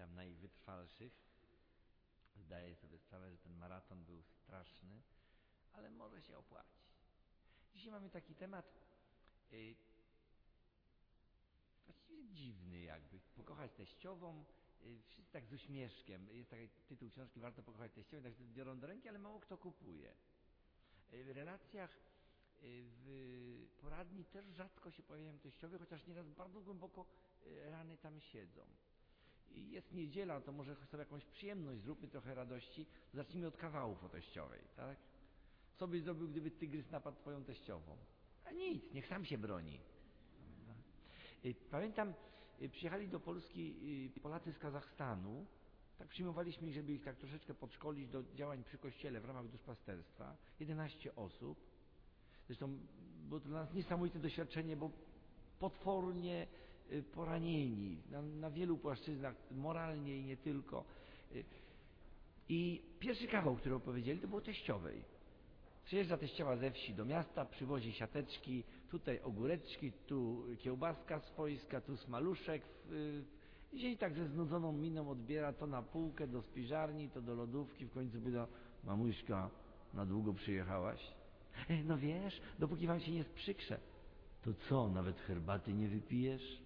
tam najwytrwalszych. Zdaję sobie sprawę, że ten maraton był straszny, ale może się opłaci. Dzisiaj mamy taki temat właściwie dziwny jakby. Pokochać teściową, wszyscy tak z uśmieszkiem. Jest taki tytuł książki, warto pokochać teściową, tak biorą do ręki, ale mało kto kupuje. W relacjach, w poradni też rzadko się pojawiają teściowie, chociaż nieraz bardzo głęboko rany tam siedzą. I jest niedziela, to może sobie jakąś przyjemność, zróbmy trochę radości, zacznijmy od kawałów o teściowej, tak? Co byś zrobił, gdyby tygrys napadł twoją teściową? A nic, niech sam się broni. Pamiętam, przyjechali do Polski Polacy z Kazachstanu, tak przyjmowaliśmy ich, żeby ich tak troszeczkę podszkolić do działań przy kościele w ramach duszpasterstwa. 11 osób. Zresztą było to dla nas niesamowite doświadczenie, bo potwornie poranieni na wielu płaszczyznach, moralnie i nie tylko. I pierwszy kawał, który opowiedzieli, to było teściowej. Przyjeżdża teściowa ze wsi do miasta, przywozi siateczki, tutaj ogóreczki, tu kiełbaska swojska, tu smaluszek. I tak ze znudzoną miną odbiera to na półkę, do spiżarni, to do lodówki, w końcu pyta: mamuśka, na długo przyjechałaś? No wiesz, dopóki wam się nie sprzykrze. To co, nawet herbaty nie wypijesz?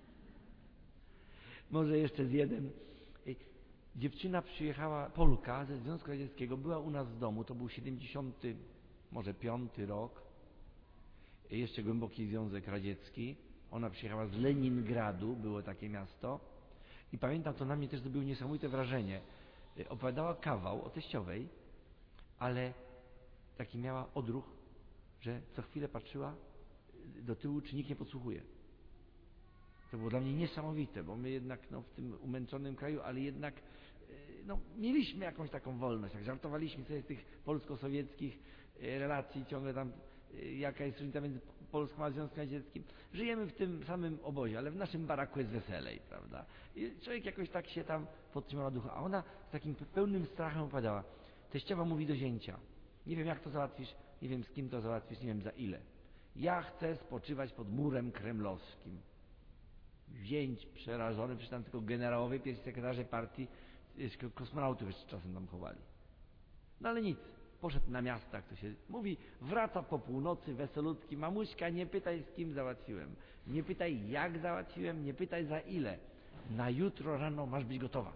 Może jeszcze z jeden. Dziewczyna przyjechała, Polka ze Związku Radzieckiego, była u nas w domu, to był 70, może 5 rok, jeszcze głęboki Związek Radziecki. Ona przyjechała z Leningradu, było takie miasto, i pamiętam, to na mnie też zrobiło niesamowite wrażenie. Opowiadała kawał o teściowej, ale taki miała odruch, że co chwilę patrzyła do tyłu, czy nikt nie podsłuchuje. To było dla mnie niesamowite, bo my jednak w tym umęczonym kraju, ale jednak mieliśmy jakąś taką wolność. Tak żartowaliśmy sobie z tych polsko-sowieckich relacji, ciągle tam jaka jest różnica między Polską a Związkiem Radzieckim. Żyjemy w tym samym obozie, ale w naszym baraku jest weselej, prawda? I człowiek jakoś tak się tam podtrzymał ducha. A ona z takim pełnym strachem opowiadała: teściowa mówi do zięcia: nie wiem, jak to załatwisz, nie wiem, z kim to załatwisz, nie wiem, za ile. Ja chcę spoczywać pod murem kremlowskim. Zięć przerażony, przecież tam tylko generałowie, pierwsi sekretarze partii, kosmonautów jeszcze czasem tam chowali. No ale nic, poszedł na miasta, jak to się mówi, wraca po północy, weselutki: mamuśka, nie pytaj, z kim załatwiłem, nie pytaj, jak załatwiłem, nie pytaj, za ile. Na jutro rano masz być gotowa.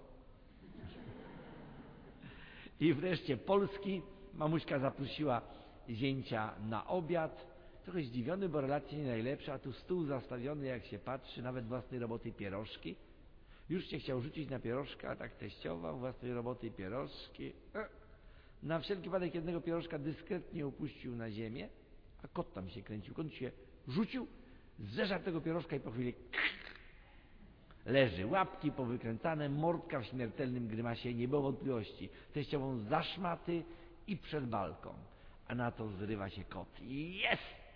I wreszcie Polski, mamuśka zaprosiła zięcia na obiad. Trochę zdziwiony, bo relacje nie najlepsze, a tu stół zastawiony, jak się patrzy, nawet własnej roboty pierożki. Już się chciał rzucić na pierożka, a tak teściowa, własnej roboty pierożki. Na wszelki wypadek jednego pierożka dyskretnie upuścił na ziemię, a kot tam się kręcił. Kot się rzucił, zeżarł tego pierożka i po chwili leży, łapki powykręcane, mordka w śmiertelnym grymasie, nie było wątpliwości. Teściową za szmaty i przed balkon. A na to zrywa się kot. Jest!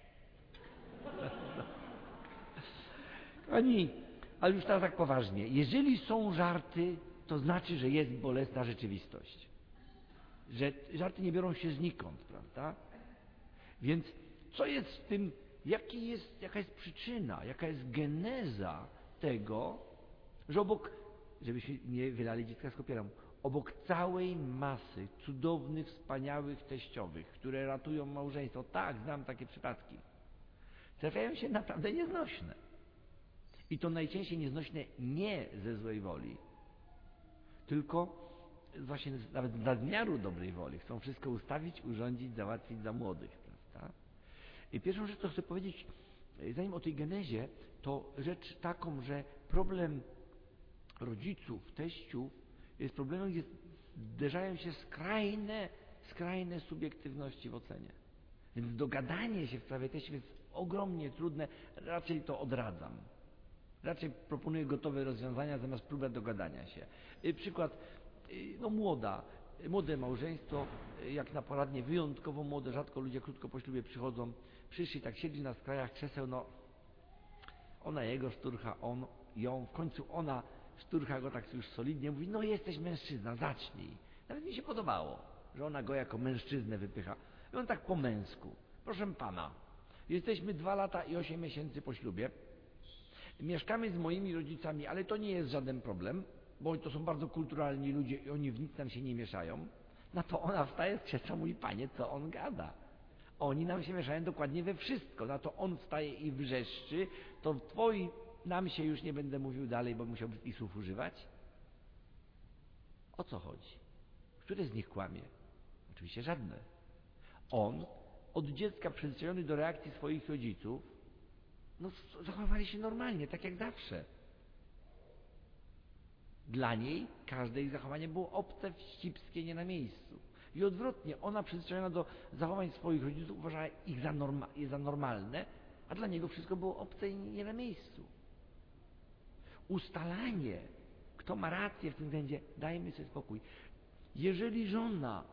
Kochani, ale już teraz tak poważnie. Jeżeli są żarty, to znaczy, że jest bolesna rzeczywistość. Że żarty nie biorą się znikąd, prawda? Więc co jest w tym, jaka jest przyczyna, jaka jest geneza tego, że obok, żebyśmy nie wylali dziecka z kąpielą, obok całej masy cudownych, wspaniałych teściowych, które ratują małżeństwo, tak, znam takie przypadki, trafiają się naprawdę nieznośne. I to najczęściej nieznośne nie ze złej woli, tylko właśnie nawet z nadmiaru dobrej woli. Chcą wszystko ustawić, urządzić, załatwić za młodych, prawda? I pierwszą rzecz, co chcę powiedzieć, zanim o tej genezie, to rzecz taką, że problem rodziców, teściów jest problemem, gdzie zderzają się skrajne subiektywności w ocenie. Więc dogadanie się w sprawie teściów jest ogromnie trudne, raczej to odradzam. Raczej proponuję gotowe rozwiązania zamiast próbę dogadania się. Przykład, młode małżeństwo, jak na poradnie, wyjątkowo młode, rzadko ludzie krótko po ślubie przychodzą, przyszli, tak siedzi na skrajach krzeseł, ona jego szturcha, on ją, w końcu ona szturcha go tak już solidnie, mówi: no jesteś mężczyzna, zacznij. Nawet mi się podobało, że ona go jako mężczyznę wypycha. I on tak po męsku: proszę pana, jesteśmy 2 lata i 8 miesięcy po ślubie, mieszkamy z moimi rodzicami, ale to nie jest żaden problem. bo to są bardzo kulturalni ludzie i oni w nic nam się nie mieszają, na to ona wstaje z krzesła, mówi: Panie, co on gada? Oni nam się mieszają dokładnie we wszystko. Na to on wstaje i wrzeszczy, to twoi nam się już nie będę mówił dalej, bo musiałbym i słów używać. O co chodzi? Które z nich kłamie? Oczywiście żadne. On od dziecka przyzwyczajony do reakcji swoich rodziców, zachowywali się normalnie, tak jak zawsze. Dla niej każde ich zachowanie było obce, wścibskie, nie na miejscu. I odwrotnie, ona przyzwyczajona do zachowań swoich rodziców uważała ich za normalne, a dla niego wszystko było obce i nie na miejscu. Ustalanie, kto ma rację w tym względzie, dajmy sobie spokój. Jeżeli żona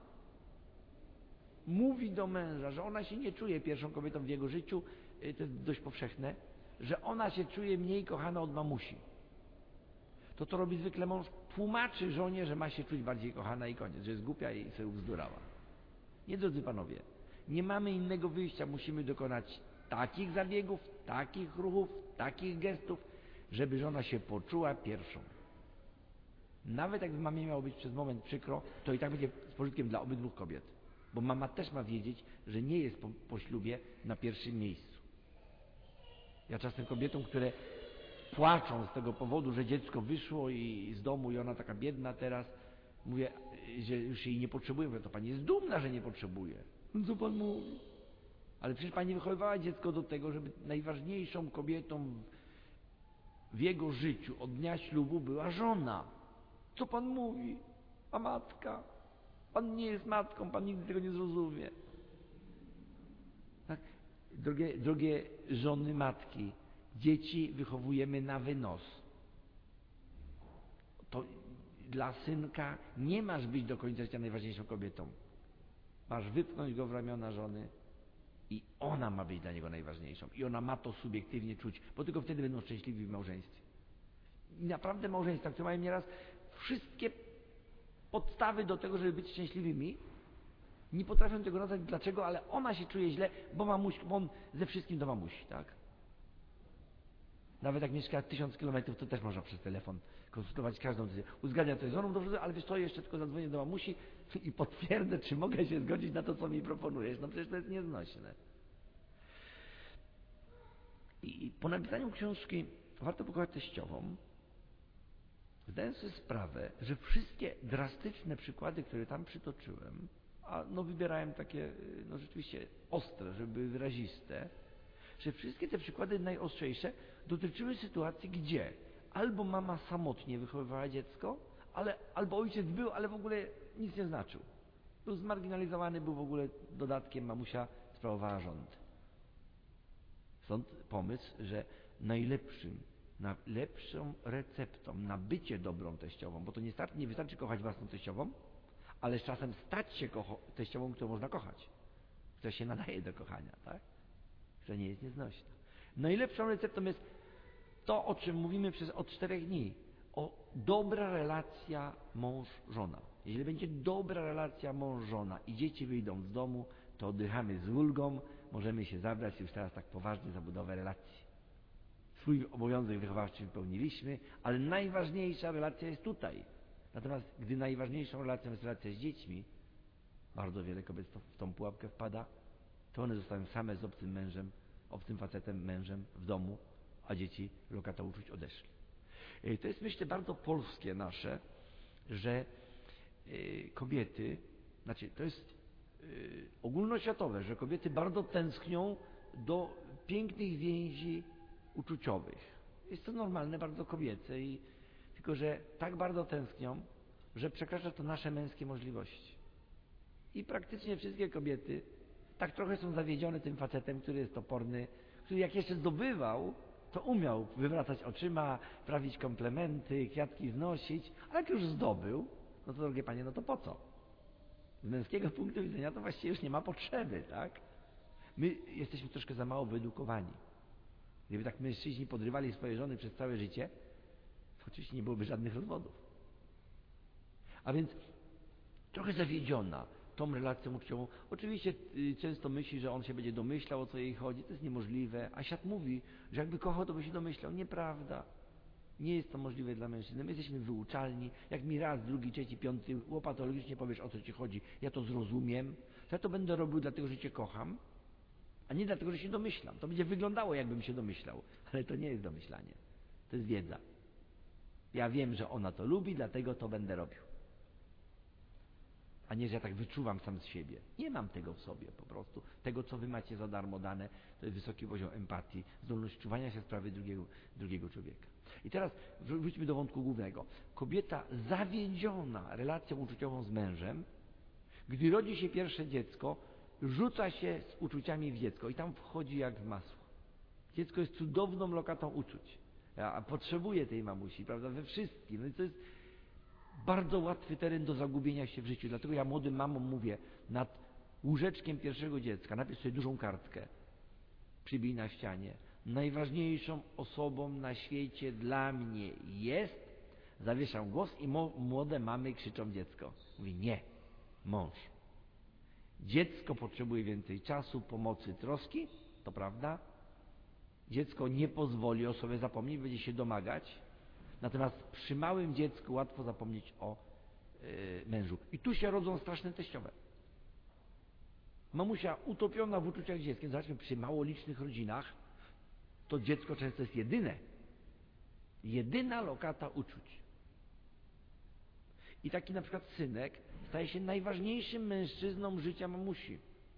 mówi do męża, że ona się nie czuje pierwszą kobietą w jego życiu, to jest dość powszechne, że ona się czuje mniej kochana od mamusi, to robi zwykle mąż, tłumaczy żonie, że ma się czuć bardziej kochana i koniec, że jest głupia i sobie ubzdurała. Nie, drodzy panowie, nie mamy innego wyjścia, musimy dokonać takich zabiegów, takich ruchów, takich gestów, żeby żona się poczuła pierwszą. Nawet jakby mamie miało być przez moment przykro, to i tak będzie z pożytkiem dla obydwu kobiet. Bo mama też ma wiedzieć, że nie jest po ślubie na pierwszym miejscu. Ja czasem kobietom, które płaczą z tego powodu, że dziecko wyszło z domu i ona taka biedna teraz, mówię, że już jej nie potrzebuje. Mówię, to pani jest dumna, że nie potrzebuje. No co pan mówi? Ale przecież pani wychowywała dziecko do tego, żeby najważniejszą kobietą w jego życiu od dnia ślubu była żona. Co pan mówi? A matka? Pan nie jest matką, pan nigdy tego nie zrozumie. Tak? Drogie żony, matki, dzieci wychowujemy na wynos. To dla synka nie masz być do końca życia najważniejszą kobietą. Masz wypchnąć go w ramiona żony i ona ma być dla niego najważniejszą. I ona ma to subiektywnie czuć, bo tylko wtedy będą szczęśliwi w małżeństwie. I naprawdę małżeństwa, które mają nieraz wszystkie podstawy do tego, żeby być szczęśliwymi, nie potrafią tego nazwać dlaczego, ale ona się czuje źle, bo on ze wszystkim do mamusi, tak? Nawet jak mieszka 1000 kilometrów, to też można przez telefon konsultować każdą decyzję. Uzgadnia to z żoną, dobrze, ale wiesz co, jeszcze tylko zadzwonię do mamusi i potwierdzę, czy mogę się zgodzić na to, co mi proponujesz. No przecież to jest nieznośne. I po napisaniu książki Warto pokochać teściową zdałem sobie sprawę, że wszystkie drastyczne przykłady, które tam przytoczyłem, a wybierałem takie rzeczywiście ostre, żeby były wyraziste, że wszystkie te przykłady najostrzejsze dotyczyły sytuacji, gdzie albo mama samotnie wychowywała dziecko, albo ojciec był, ale w ogóle nic nie znaczył. Był zmarginalizowany, był w ogóle dodatkiem, mamusia sprawowała rząd. Stąd pomysł, że najlepszą receptą na bycie dobrą teściową, bo to nie wystarczy kochać własną teściową, ale z czasem stać się teściową, którą można kochać, która się nadaje do kochania, tak? Która nie jest nieznośna. Najlepszą receptą jest to, o czym mówimy od 4 dni. Dobra relacja mąż-żona. Jeżeli będzie dobra relacja mąż-żona i dzieci wyjdą z domu, to oddychamy z ulgą, możemy się zabrać już teraz tak poważnie za budowę relacji. Swój obowiązek wychowawczy wypełniliśmy, ale najważniejsza relacja jest tutaj. Natomiast gdy najważniejszą relacją jest relacja z dziećmi, bardzo wiele kobiet w tą pułapkę wpada, to one zostają same z obcym mężem, obcym facetem, mężem w domu, a dzieci lokata uczuć odeszli. To jest, myślę, bardzo polskie nasze, że kobiety, to jest ogólnoświatowe, że kobiety bardzo tęsknią do pięknych więzi uczuciowych. Jest to normalne, bardzo kobiece, tylko że tak bardzo tęsknią, że przekracza to nasze męskie możliwości. I praktycznie wszystkie kobiety tak trochę są zawiedzione tym facetem, który jest toporny, który jak jeszcze zdobywał, to umiał wywracać oczyma, prawić komplementy, kwiatki znosić, ale jak już zdobył, no to drogie panie, no to po co? Z męskiego punktu widzenia to właściwie już nie ma potrzeby, tak? My jesteśmy troszkę za mało wyedukowani. Gdyby tak mężczyźni podrywali swoje żony przez całe życie, to oczywiście nie byłoby żadnych rozwodów. A więc trochę zawiedziona tą relacją uczuciową. Oczywiście często myśli, że on się będzie domyślał, o co jej chodzi. To jest niemożliwe. A świat mówi, że jakby kochał, to by się domyślał. Nieprawda. Nie jest to możliwe dla mężczyzny. My jesteśmy wyuczalni. Jak mi raz, drugi, trzeci, piąty łopatologicznie powiesz, o co ci chodzi, ja to zrozumiem, to ja to będę robił dlatego, że cię kocham, a nie dlatego, że się domyślam. To będzie wyglądało, jakbym się domyślał, ale to nie jest domyślanie. To jest wiedza. Ja wiem, że ona to lubi, dlatego to będę robił. A nie, że ja tak wyczuwam sam z siebie. Nie mam tego w sobie po prostu. Tego, co wy macie za darmo dane, to jest wysoki poziom empatii, zdolność czuwania się sprawy drugiego człowieka. I teraz wróćmy do wątku głównego. Kobieta zawiedziona relacją uczuciową z mężem, gdy rodzi się pierwsze dziecko, rzuca się z uczuciami w dziecko i tam wchodzi jak w masło. Dziecko jest cudowną lokatą uczuć. A potrzebuje tej mamusi, prawda, we wszystkim. No i to jest bardzo łatwy teren do zagubienia się w życiu. Dlatego ja młodym mamom mówię, nad łóżeczkiem pierwszego dziecka napisz sobie dużą kartkę, przybij na ścianie. Najważniejszą osobą na świecie dla mnie jest, zawieszam głos i młode mamy krzyczą dziecko. Mówi nie, mąż. Dziecko potrzebuje więcej czasu, pomocy, troski, to prawda. Dziecko nie pozwoli o sobie zapomnieć, będzie się domagać. Natomiast przy małym dziecku łatwo zapomnieć o mężu. I tu się rodzą straszne teściowe. Mamusia utopiona w uczuciach dzieckiem. Zobaczmy, przy mało licznych rodzinach to dziecko często jest jedyna lokata uczuć. I taki na przykład synek staje się najważniejszym mężczyzną życia mamusi.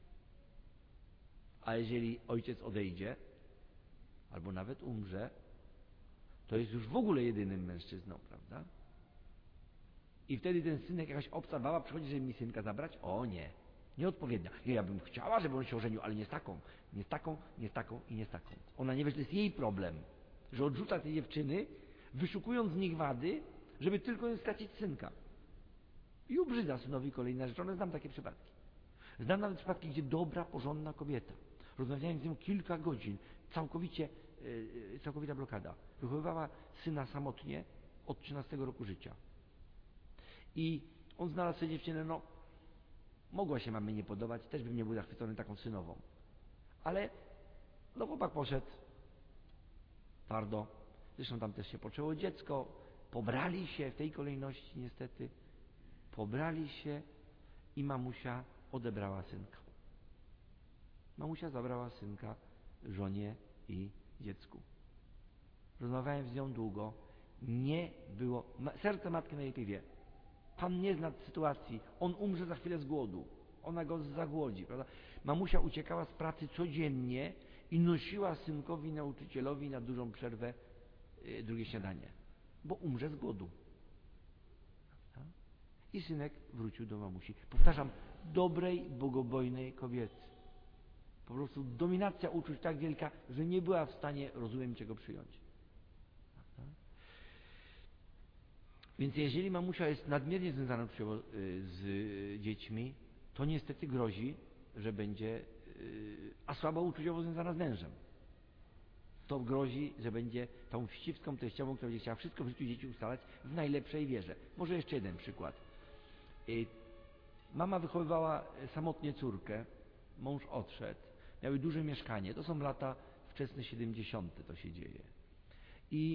A jeżeli ojciec odejdzie, albo nawet umrze, to jest już w ogóle jedynym mężczyzną, prawda? I wtedy ten synek, jakaś obca baba przychodzi, żeby mi synka zabrać? O nie, nieodpowiednia. Ja bym chciała, żeby on się ożenił, ale nie z taką, nie z taką, nie z taką i nie z taką. Ona nie wie, że to jest jej problem, że odrzuca te dziewczyny, wyszukując z nich wady, żeby tylko nie stracić synka. I ubrzydza synowi kolejne narzeczone. Znam takie przypadki. Znam nawet przypadki, gdzie dobra, porządna kobieta, rozmawiałem z nią kilka godzin, całkowita blokada. Wychowywała syna samotnie od 13 roku życia. I on znalazł sobie dziewczynę, mogła się mamie nie podobać, też bym nie był zachwycony taką synową. Ale chłopak poszedł twardo. Zresztą tam też się poczęło dziecko. Pobrali się w tej kolejności niestety. Pobrali się i mamusia odebrała synka. Mamusia zabrała synka żonie i dziecku. Rozmawiałem z nią długo. Nie było... Serce matki najlepiej wie. Pan nie zna sytuacji. On umrze za chwilę z głodu. Ona go zagłodzi, prawda? Mamusia uciekała z pracy codziennie i nosiła synkowi, nauczycielowi na dużą przerwę drugie śniadanie. Bo umrze z głodu. Prawda? I synek wrócił do mamusi. Powtarzam, dobrej, bogobojnej kobiety. Po prostu dominacja uczuć tak wielka, że nie była w stanie, rozumiem, czego przyjąć. Prawda? Więc jeżeli mamusia jest nadmiernie związana z dziećmi, to niestety grozi, że będzie słabo uczuciowo związana z mężem. To grozi, że będzie tą wścibską teściową, która będzie chciała wszystko w życiu dzieci ustalać w najlepszej wierze. Może jeszcze jeden przykład. Mama wychowywała samotnie córkę, mąż odszedł, miały duże mieszkanie. To są lata wczesne 70. to się dzieje. I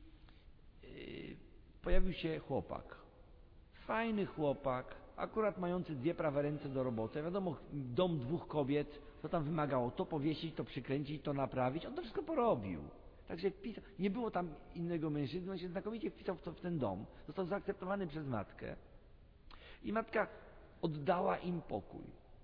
pojawił się chłopak. Fajny chłopak, akurat mający 2 prawe ręce do roboty. Wiadomo, dom 2 kobiet, to tam wymagało to powiesić, to przykręcić, to naprawić. On to wszystko porobił. Także wpisał, nie było tam innego mężczyzny, on się znakomicie wpisał w ten dom. Został zaakceptowany przez matkę. I matka oddała im pokój.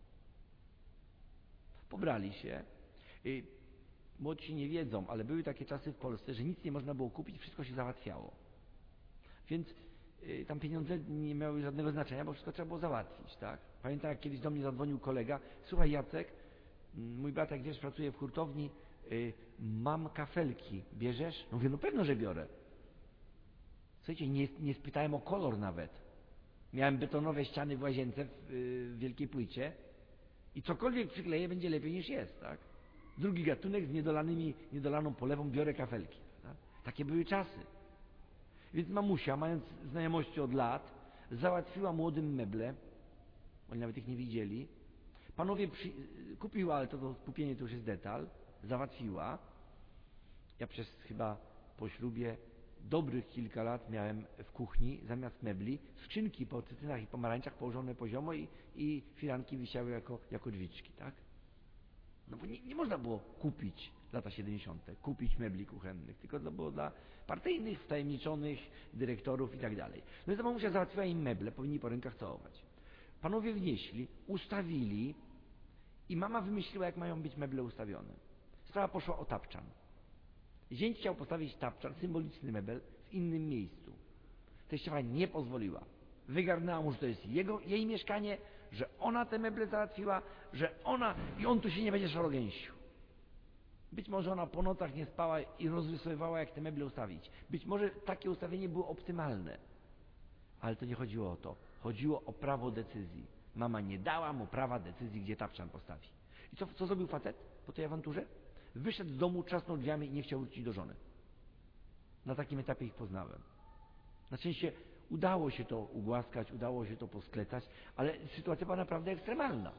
Pobrali się. Młodsi nie wiedzą, ale były takie czasy w Polsce, że nic nie można było kupić, wszystko się załatwiało. Więc tam pieniądze nie miały żadnego znaczenia, bo wszystko trzeba było załatwić, tak? Pamiętam, jak kiedyś do mnie zadzwonił kolega, słuchaj Jacek, mój brat, jak wiesz, pracuje w hurtowni, mam kafelki, bierzesz? No mówię, no pewno, że biorę. Słuchajcie, nie spytałem o kolor nawet. Miałem betonowe ściany w łazience w wielkiej płycie i cokolwiek przykleję, będzie lepiej niż jest, tak? Drugi gatunek z niedolaną polewą, biorę kafelki. Tak? Takie były czasy. Więc mamusia, mając znajomości od lat, załatwiła młodym meble, oni nawet ich nie widzieli. Panowie kupiła, ale to kupienie to już jest detal, załatwiła. Ja chyba po ślubie dobrych kilka lat miałem w kuchni zamiast mebli skrzynki po cytrynach i pomarańczach położone poziomo i firanki wisiały jako drzwiczki, tak? No bo nie można było kupić, lata 70., kupić mebli kuchennych, tylko to było dla partyjnych, wtajemniczonych dyrektorów i tak dalej. No i ta mamusia załatwiła im meble, powinni po rękach całować. Panowie wnieśli, ustawili i mama wymyśliła, jak mają być meble ustawione. Sprawa poszła o tapczan. Zięć chciał postawić tapczan, symboliczny mebel, w innym miejscu. Teściowa nie pozwoliła. Wygarnęła mu, że to jest jej mieszkanie, że ona te meble załatwiła, że ona i on tu się nie będzie szarogęścił. Być może ona po nocach nie spała i rozrysowywała, jak te meble ustawić. Być może takie ustawienie było optymalne. Ale to nie chodziło o to. Chodziło o prawo decyzji. Mama nie dała mu prawa decyzji, gdzie tapczan postawi. I co zrobił facet po tej awanturze? Wyszedł z domu, trzasnął drzwiami i nie chciał wrócić do żony. Na takim etapie ich poznałem. Na szczęście udało się to ugłaskać, udało się to posklecać, ale sytuacja była naprawdę ekstremalna.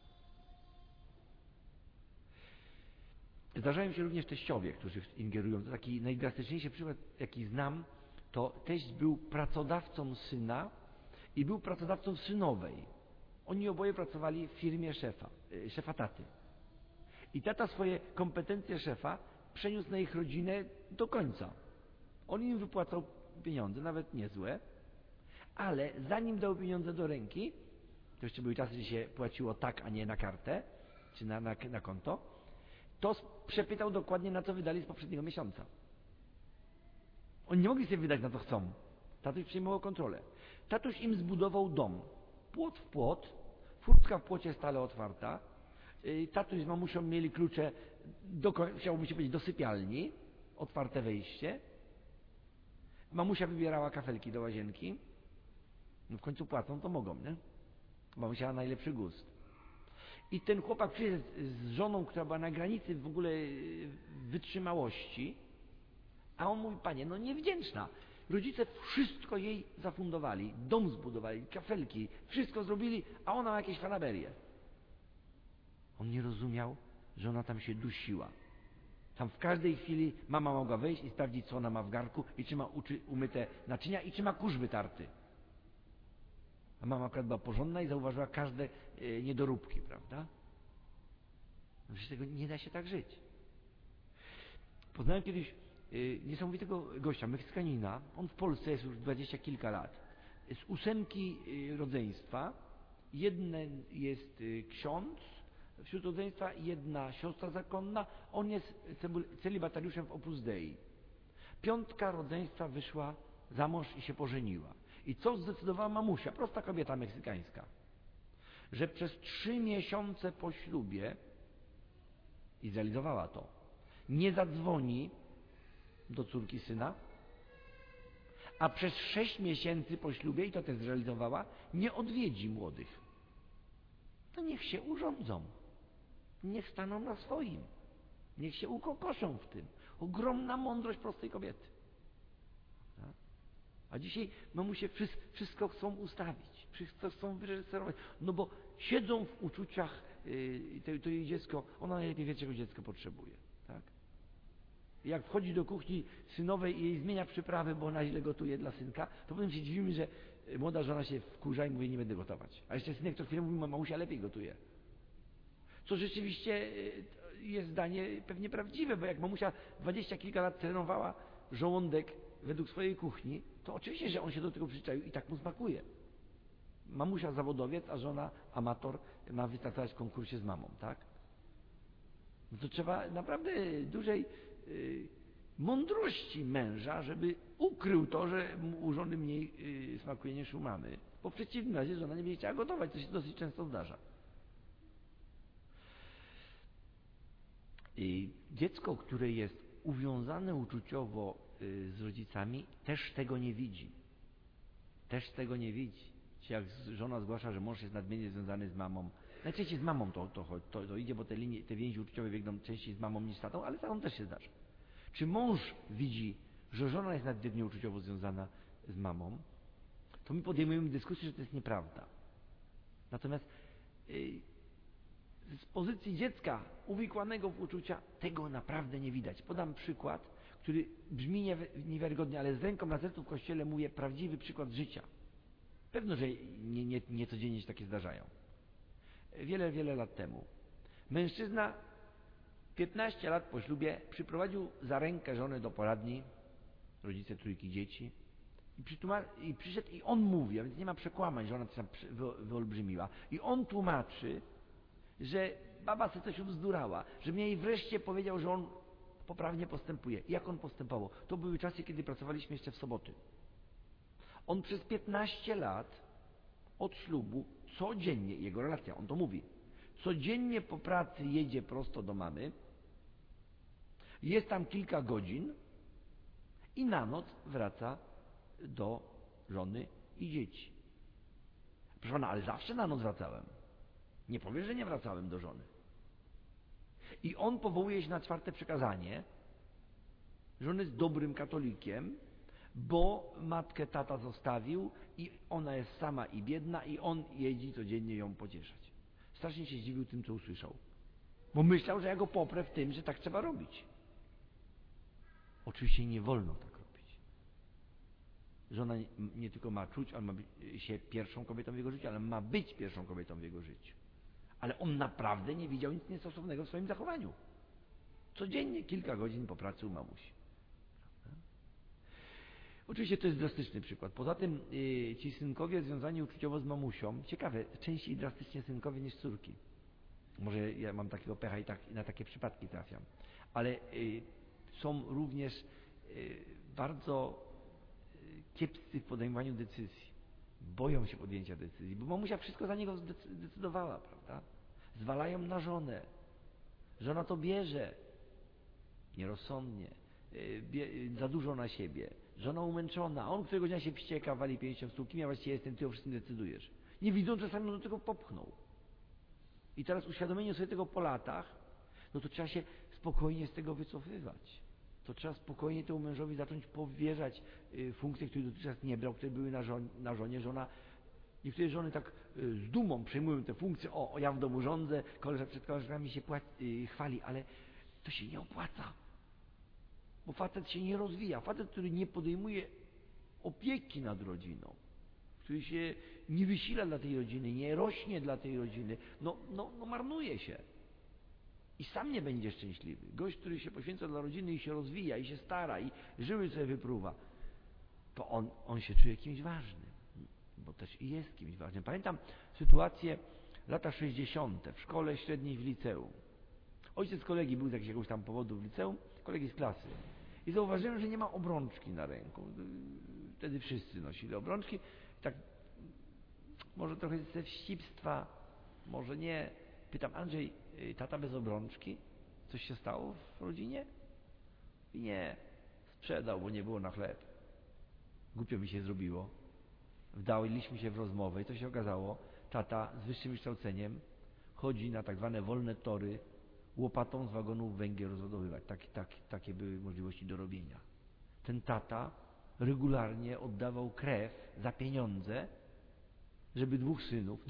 Zdarzają się również teściowie, którzy ingerują. To taki najdrastyczniejszy przykład, jaki znam, to teść był pracodawcą syna i był pracodawcą synowej. Oni oboje pracowali w firmie szefa taty. I tata swoje kompetencje szefa przeniósł na ich rodzinę do końca. On im wypłacał pieniądze, nawet niezłe, ale zanim dał pieniądze do ręki, to jeszcze były czasy, gdzie się płaciło tak, a nie na kartę, czy na konto, to przepytał dokładnie, na co wydali z poprzedniego miesiąca. Oni nie mogli sobie wydać, na co chcą. Tatuś przejmował kontrolę. Tatuś im zbudował dom. Płot w płot, furtka w płocie stale otwarta. Tatuś z mamusią mieli klucze, chciałoby się powiedzieć, do sypialni, otwarte wejście. Mamusia wybierała kafelki do łazienki. No w końcu płacą, to mogą, nie? Mamusia ma najlepszy gust. I ten chłopak przyszedł z żoną, która była na granicy w ogóle wytrzymałości, a on mówi, panie, no niewdzięczna. Rodzice wszystko jej zafundowali, dom zbudowali, kafelki, wszystko zrobili, a ona ma jakieś fanaberie. On nie rozumiał, że ona tam się dusiła. Tam w każdej chwili mama mogła wejść i sprawdzić, co ona ma w garnku i czy ma umyte naczynia i czy ma kurz wytarty. A mama akurat była porządna i zauważyła każde niedoróbki, prawda? Przecież tego nie da się tak żyć. Poznałem kiedyś niesamowitego gościa, Meksykanina. On w Polsce jest już 20 kilka lat. Z 8 rodzeństwa. Jeden jest ksiądz wśród rodzeństwa, jedna siostra zakonna. On jest celibatariuszem w Opus Dei. 5 rodzeństwa wyszła za mąż i się pożeniła. I co zdecydowała mamusia, prosta kobieta meksykańska, że przez 3 miesiące po ślubie, i zrealizowała to, nie zadzwoni do córki syna, a przez 6 miesięcy po ślubie, i to też zrealizowała, nie odwiedzi młodych. To niech się urządzą, niech staną na swoim, niech się ukokoszą w tym. Ogromna mądrość prostej kobiety. A dzisiaj mamusie wszystko chcą ustawić, wszystko chcą wyreżyserować, no bo siedzą w uczuciach, to jej dziecko, ona najlepiej wie, czego dziecko potrzebuje. Tak? Jak wchodzi do kuchni synowej i jej zmienia przyprawy, bo ona źle gotuje dla synka, to potem się dziwimy, że młoda żona się wkurza i mówi, nie będę gotować. A jeszcze synek co chwilę mówi, mamusia lepiej gotuje. Co rzeczywiście jest zdanie pewnie prawdziwe, bo jak mamusia 20 kilka lat trenowała żołądek według swojej kuchni, to oczywiście, że on się do tego przyczaił i tak mu smakuje. Mamusia zawodowiec, a żona amator ma wystartować w konkursie z mamą, tak? No to trzeba naprawdę dużej mądrości męża, żeby ukrył to, że u żony mniej smakuje niż u mamy. Bo w przeciwnym razie żona nie będzie chciała gotować, co się dosyć często zdarza. I dziecko, które jest uwiązane uczuciowo z rodzicami, też tego nie widzi. Też tego nie widzi. Czy jak żona zgłasza, że mąż jest nadmiernie związany z mamą, najczęściej z mamą to idzie, bo te więzi uczuciowe biegną częściej z mamą niż z tatą, ale z tatą też się zdarza. Czy mąż widzi, że żona jest nadmiernie uczuciowo związana z mamą, to my podejmujemy dyskusję, że to jest nieprawda. Natomiast z pozycji dziecka uwikłanego w uczucia tego naprawdę nie widać. Podam przykład, który brzmi niewiarygodnie, ale z ręką na sercu w Kościele mówię prawdziwy przykład życia. Pewno, że nie codziennie się takie zdarzają. Wiele lat temu mężczyzna 15 lat po ślubie przyprowadził za rękę żonę do poradni, rodzice trójki dzieci, i przyszedł i on mówi, a więc nie ma przekłamań, że ona coś tam wyolbrzymiła. I on tłumaczy, że baba sobie coś ubzdurała, że mnie jej wreszcie powiedział, że on poprawnie postępuje. Jak on postępował? To były czasy, kiedy pracowaliśmy jeszcze w soboty. On przez 15 lat od ślubu codziennie, jego relacja, on to mówi, codziennie po pracy jedzie prosto do mamy, jest tam kilka godzin i na noc wraca do żony i dzieci. Proszę pana, ale zawsze na noc wracałem. Nie powiesz, że nie wracałem do żony. I on powołuje się na 4. przykazanie, że on jest dobrym katolikiem, bo matkę tata zostawił i ona jest sama i biedna i on jeździ codziennie ją pocieszać. Strasznie się zdziwił tym, co usłyszał. Bo myślał, że ja go poprę w tym, że tak trzeba robić. Oczywiście nie wolno tak robić. Żona nie tylko ma czuć, ale ma być się pierwszą kobietą w jego życiu, ale ma być pierwszą kobietą w jego życiu. Ale on naprawdę nie widział nic niestosownego w swoim zachowaniu. Codziennie kilka godzin po pracy u mamusi. Oczywiście to jest drastyczny przykład. Poza tym ci synkowie związani uczuciowo z mamusią, ciekawe, częściej drastycznie synkowie niż córki. Może ja mam takiego pecha i na takie przypadki trafiam. Ale są również bardzo kiepscy w podejmowaniu decyzji. Boją się podjęcia decyzji, bo mamusia wszystko za niego zdecydowała, prawda? Zwalają na żonę. Żona to bierze nierozsądnie, za dużo na siebie. Żona umęczona, a on którego dnia się wścieka, wali 50 stóp. Kim ja właściwie jestem, ty o wszystkim decydujesz. Nie widzą, że sam do tego popchnął. I teraz uświadomienie sobie tego po latach, no to trzeba się spokojnie z tego wycofywać. To trzeba spokojnie temu mężowi zacząć powierzać funkcje, które dotychczas nie brał, które były na żonie. Niektóre żony tak z dumą przejmują te funkcje. O, ja w domu rządzę, przed koleżankami się chwali, ale to się nie opłaca. Bo facet się nie rozwija. Facet, który nie podejmuje opieki nad rodziną, który się nie wysila dla tej rodziny, nie rośnie dla tej rodziny, no marnuje się. I sam nie będzie szczęśliwy. Gość, który się poświęca dla rodziny i się rozwija, i się stara, i żyły sobie wypruwa, to on się czuje kimś ważnym. Bo też i jest kimś ważnym. Pamiętam sytuację lata 60. w szkole średniej w liceum. Ojciec kolegi był z jakiegoś tam powodu w liceum, kolegi z klasy. I zauważyłem, że nie ma obrączki na ręku. Wtedy wszyscy nosili obrączki. Tak, może trochę ze wścibstwa, może nie. Pytam, Andrzej, tata bez obrączki? Coś się stało w rodzinie? I nie. Sprzedał, bo nie było na chleb. Głupio mi się zrobiło. Wdaliśmy się w rozmowę i to się okazało. Tata z wyższym wykształceniem chodzi na tak zwane wolne tory, łopatą z wagonów węgiel rozładowywać. Takie były możliwości do robienia. Ten tata regularnie oddawał krew za pieniądze, żeby 2 synów,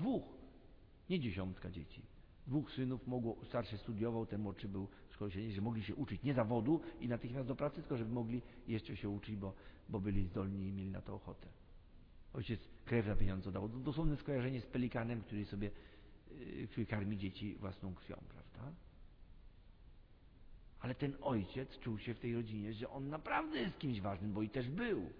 nie 10 dzieci, 2 synów mogło, starszy studiował, ten młodszy był w szkole średniej, że mogli się uczyć nie zawodu i natychmiast do pracy, tylko żeby mogli jeszcze się uczyć, bo byli zdolni i mieli na to ochotę. Ojciec krew za pieniądze dał. Dosłowne skojarzenie z pelikanem, który karmi dzieci własną krwią, prawda? Ale ten ojciec czuł się w tej rodzinie, że on naprawdę jest kimś ważnym, bo i też był.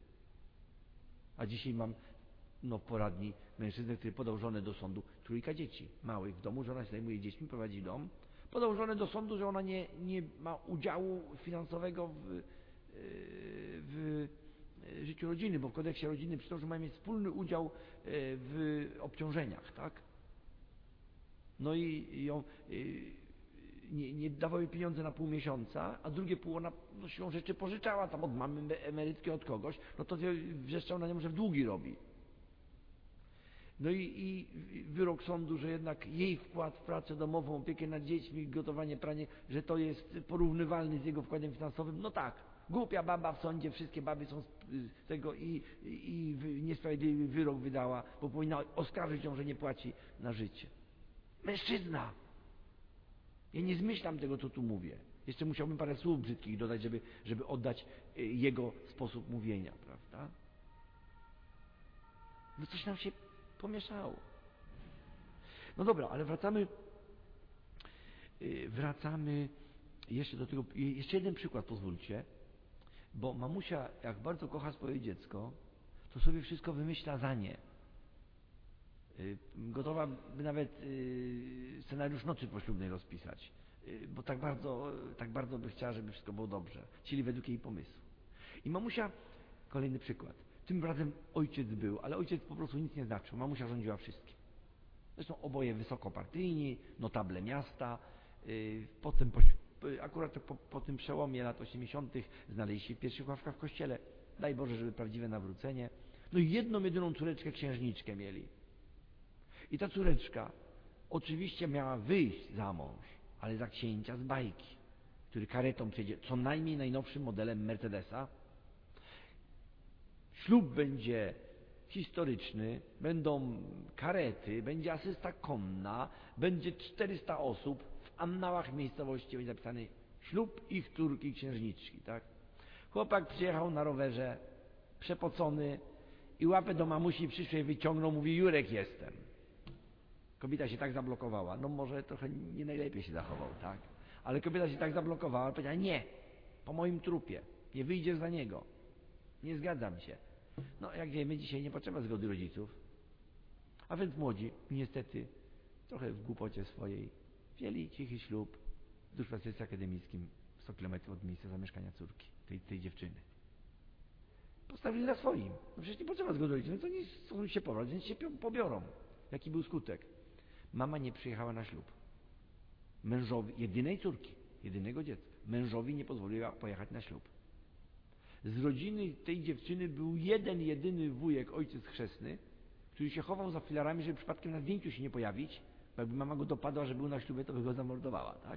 A dzisiaj mam w poradni mężczyznę, który podał żonę do sądu, 3 dzieci małych w domu, żona się zajmuje dziećmi, prowadzi dom. Podał żonę do sądu, że ona nie ma udziału finansowego w życiu rodziny, bo w kodeksie rodziny przy tym, że mają mieć wspólny udział w obciążeniach, tak? No i ją nie dawał jej pieniądze na pół miesiąca, a drugie pół ona siłą rzeczy pożyczała tam od mamy emerytki, od kogoś, no to wrzeszczał na nią, że w długi robi. No i wyrok sądu, że jednak jej wkład w pracę domową, opiekę nad dziećmi, gotowanie, pranie, że to jest porównywalny z jego wkładem finansowym. No tak, głupia baba w sądzie, wszystkie baby są z tego i niesprawiedliwy wyrok wydała, bo powinna oskarżyć ją, że nie płaci na życie. Mężczyzna! Ja nie zmyślam tego, co tu mówię. Jeszcze musiałbym parę słów brzydkich dodać, żeby oddać jego sposób mówienia, prawda? No coś nam się pomieszało. No dobra, ale wracamy jeszcze do tego. Jeszcze jeden przykład pozwólcie, bo mamusia, jak bardzo kocha swoje dziecko, to sobie wszystko wymyśla za nie. Gotowa by nawet scenariusz nocy poślubnej rozpisać, bo tak bardzo by chciała, żeby wszystko było dobrze, czyli według jej pomysłu. I mamusia, kolejny przykład, tym razem ojciec był, ale ojciec po prostu nic nie znaczył, mamusia rządziła wszystkim. Zresztą oboje wysokopartyjni, notable miasta, potem akurat po tym przełomie lat 80. znaleźli się w pierwszych ławkach w kościele, daj Boże, żeby prawdziwe nawrócenie. No i jedną, jedyną córeczkę, księżniczkę mieli. I ta córeczka oczywiście miała wyjść za mąż, ale za księcia z bajki, który karetą przyjedzie co najmniej najnowszym modelem Mercedesa. Ślub będzie historyczny, będą karety, będzie asysta konna, będzie 400 osób, w annałach miejscowości będzie zapisany ślub ich córki księżniczki, tak? Chłopak przyjechał na rowerze, przepocony i łapę do mamusi przyszłej wyciągnął, mówi: Jurek jestem. Kobieta się tak zablokowała, no może trochę nie najlepiej się zachował, tak? Ale kobieta się tak zablokowała, powiedziała: nie, po moim trupie, nie wyjdziesz za niego, nie zgadzam się. No jak wiemy, dzisiaj nie potrzeba zgody rodziców, a więc młodzi, niestety, trochę w głupocie swojej, wzięli cichy ślub w duszpasterstwie akademickim 100 km od miejsca zamieszkania córki, tej dziewczyny. Postawili na swoim. No przecież nie potrzeba zgody rodziców, no to nie chcą się pobrać, więc się pobiorą. Jaki był skutek? Mama nie przyjechała na ślub. Mężowi, jedynej córki, jedynego dziecka, mężowi nie pozwoliła pojechać na ślub. Z rodziny tej dziewczyny był jedyny wujek, ojciec chrzestny, który się chował za filarami, żeby przypadkiem na zdjęciu się nie pojawić, bo jakby mama go dopadła, że był na ślubie, to by go zamordowała, tak?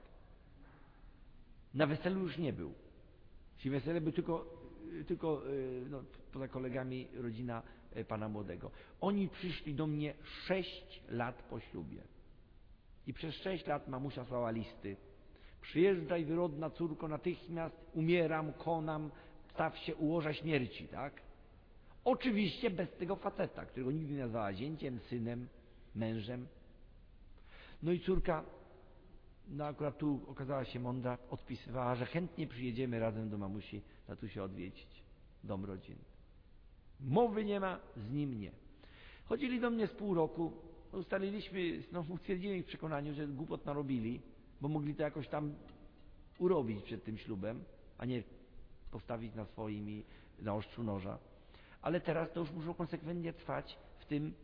Na weselu już nie był. Czyli wesele był tylko no, poza kolegami rodzina pana młodego. Oni przyszli do mnie 6 lat po ślubie. I przez 6 lat mamusia słała listy. Przyjeżdżaj, wyrodna córko, natychmiast, umieram, konam, staw się u łoża śmierci, tak? Oczywiście bez tego faceta, którego nigdy nie nazwała zięciem, synem, mężem. No i córka, no akurat tu okazała się mądra, odpisywała, że chętnie przyjedziemy razem do mamusi tatusia odwiedzić dom rodzinny. Mowy nie ma, z nim nie. Chodzili do mnie z pół roku, ustaliliśmy, no utwierdziłem ich w przekonaniu, że głupot narobili, bo mogli to jakoś tam urobić przed tym ślubem, a nie postawić na swoim i na ostrzu noża. Ale teraz to już muszą konsekwentnie trwać w tym,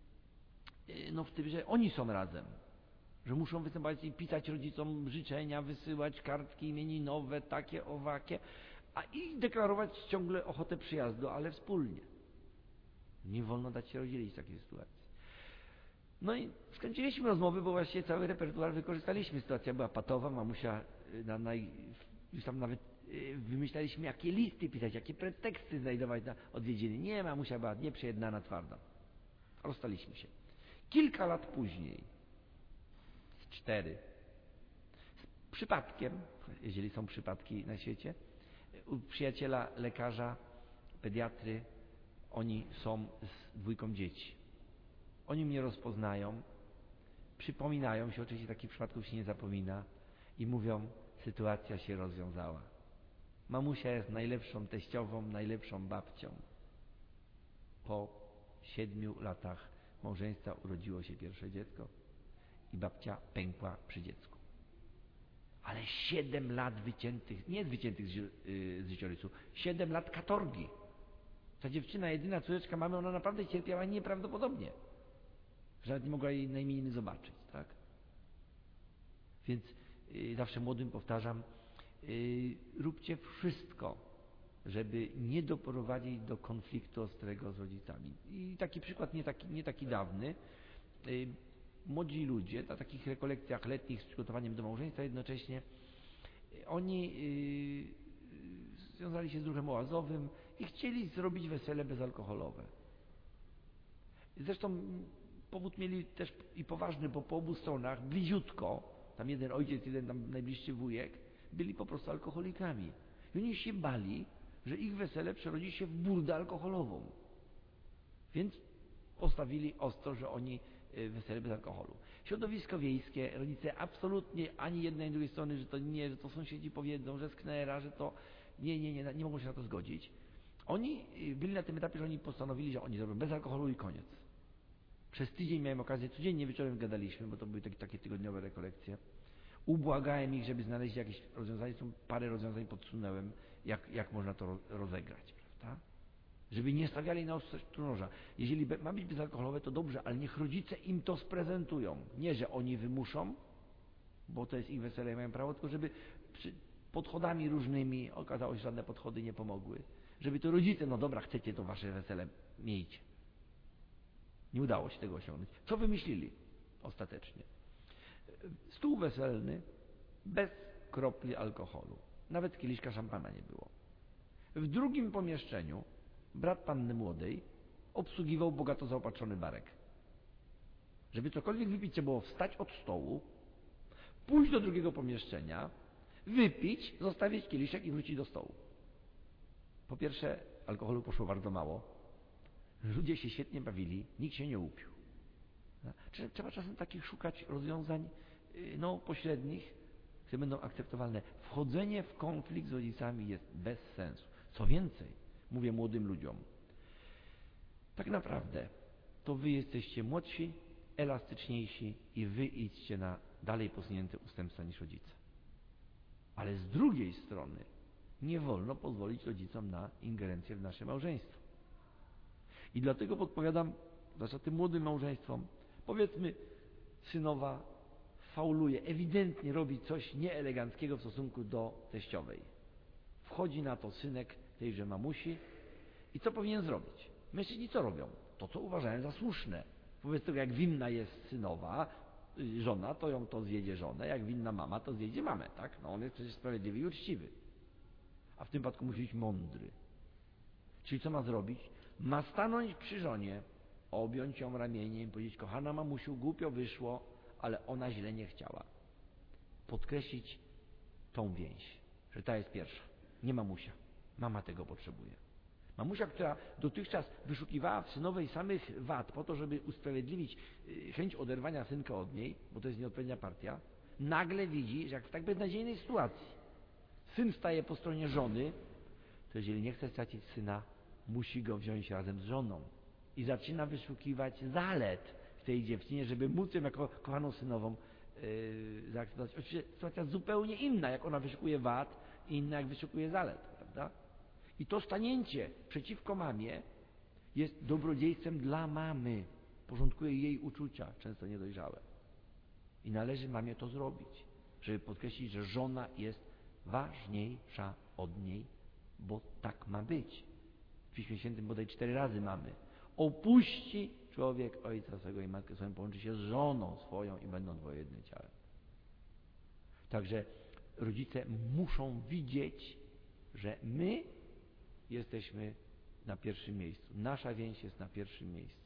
że oni są razem. Że muszą występować i pisać rodzicom życzenia, wysyłać kartki imieninowe, takie, owakie, i deklarować ciągle ochotę przyjazdu, ale wspólnie. Nie wolno dać się rozdzielić w takiej sytuacji. No i skończyliśmy rozmowy, bo właściwie cały repertuar wykorzystaliśmy. Sytuacja była patowa, mamusia, już tam nawet wymyślaliśmy, jakie listy pisać, jakie preteksty znajdować na odwiedziny. Nie, mamusia była nieprzejednana, twarda. Rozstaliśmy się. Kilka lat później, 4, przypadkiem, jeżeli są przypadki na świecie, u przyjaciela, lekarza, pediatry, oni są z 2 dzieci. Oni mnie rozpoznają, przypominają się, oczywiście takich przypadków się nie zapomina, i mówią: sytuacja się rozwiązała. Mamusia jest najlepszą teściową, najlepszą babcią. Po 7 latach małżeństwa urodziło się pierwsze dziecko i babcia pękła przy dziecku. Ale 7 lat wyciętych, nie wyciętych z życiorysu, 7 lat katorgi. Ta dziewczyna, jedyna córeczka mamy, ona naprawdę cierpiała nieprawdopodobnie, że nawet nie mogła jej na imieniny zobaczyć, tak? Więc zawsze młodym powtarzam, róbcie wszystko, żeby nie doprowadzić do konfliktu ostrego z rodzicami. I taki przykład nie taki dawny. Młodzi ludzie na takich rekolekcjach letnich z przygotowaniem do małżeństwa jednocześnie oni związali się z ruchem oazowym i chcieli zrobić wesele bezalkoholowe. Zresztą powód mieli też i poważny, bo po obu stronach bliziutko, tam jeden ojciec, jeden tam najbliższy wujek, byli po prostu alkoholikami. I oni się bali, że ich wesele przerodzi się w burdę alkoholową. Więc postawili ostro, że oni wesele bez alkoholu. Środowisko wiejskie, rodzice absolutnie ani jednej, ani drugiej strony, że to nie, że to sąsiedzi powiedzą, że sknera, że to nie mogą się na to zgodzić. Oni byli na tym etapie, że oni postanowili, że oni zrobią bez alkoholu i koniec. Przez tydzień miałem okazję, codziennie wieczorem gadaliśmy, bo to były takie tygodniowe rekolekcje. Ubłagałem ich, żeby znaleźli jakieś rozwiązanie, parę rozwiązań podsunąłem, jak można to rozegrać, prawda? Żeby nie stawiali na ostrość noża. Jeżeli ma być bezalkoholowe, to dobrze, ale niech rodzice im to sprezentują. Nie, że oni wymuszą, bo to jest ich wesele i mają prawo, tylko żeby podchodami różnymi, okazało się, że żadne podchody nie pomogły. Żeby to rodzice, no dobra, chcecie to wasze wesele, miejcie. Nie udało się tego osiągnąć. Co wymyślili ostatecznie? Stół weselny bez kropli alkoholu. Nawet kieliszka szampana nie było. W drugim pomieszczeniu brat panny młodej obsługiwał bogato zaopatrzony barek. Żeby cokolwiek wypić, trzeba było wstać od stołu, pójść do drugiego pomieszczenia, wypić, zostawić kieliszek i wrócić do stołu. Po pierwsze, alkoholu poszło bardzo mało. Ludzie się świetnie bawili, nikt się nie upił. Trzeba czasem takich szukać rozwiązań pośrednich, które będą akceptowalne. Wchodzenie w konflikt z rodzicami jest bez sensu. Co więcej, mówię młodym ludziom, tak naprawdę to wy jesteście młodsi, elastyczniejsi i wy idźcie na dalej posunięte ustępstwa niż rodzice. Ale z drugiej strony nie wolno pozwolić rodzicom na ingerencję w nasze małżeństwo. I dlatego podpowiadam, zwłaszcza tym młodym małżeństwom, powiedzmy, synowa fauluje, ewidentnie robi coś nieeleganckiego w stosunku do teściowej. Wchodzi na to synek tejże mamusi i co powinien zrobić? Mężczyźni co robią? To, co uważają za słuszne. Wobec tego, jak winna jest synowa, żona, to ją to zjedzie żonę, jak winna mama, to zjedzie mamę, tak? No on jest przecież sprawiedliwy i uczciwy. A w tym wypadku musi być mądry. Czyli co ma zrobić? Ma stanąć przy żonie, objąć ją ramieniem i powiedzieć: kochana mamusiu, głupio wyszło, ale ona źle nie chciała. Podkreślić tą więź, że ta jest pierwsza, nie mamusia. Mama tego potrzebuje. Mamusia, która dotychczas wyszukiwała w synowej samych wad po to, żeby usprawiedliwić chęć oderwania synka od niej, bo to jest nieodpowiednia partia, nagle widzi, że jak w tak beznadziejnej sytuacji syn staje po stronie żony, to jeżeli nie chce stracić syna, musi go wziąć razem z żoną. I zaczyna wyszukiwać zalet w tej dziewczynie, żeby móc ją jako kochaną synową zaakceptować. Oczywiście sytuacja zupełnie inna, jak ona wyszukuje wad, i inna, jak wyszukuje zalet, prawda? I to stanięcie przeciwko mamie jest dobrodziejstwem dla mamy. Porządkuje jej uczucia, często niedojrzałe. I należy mamie to zrobić, żeby podkreślić, że żona jest ważniejsza od niej, bo tak ma być. W Piśmie Świętym bodaj 4 razy mamy. Opuści człowiek ojca swego i matkę swoją, połączy się z żoną swoją i będą dwoje jednym ciałem. Także rodzice muszą widzieć, że my jesteśmy na pierwszym miejscu. Nasza więź jest na pierwszym miejscu.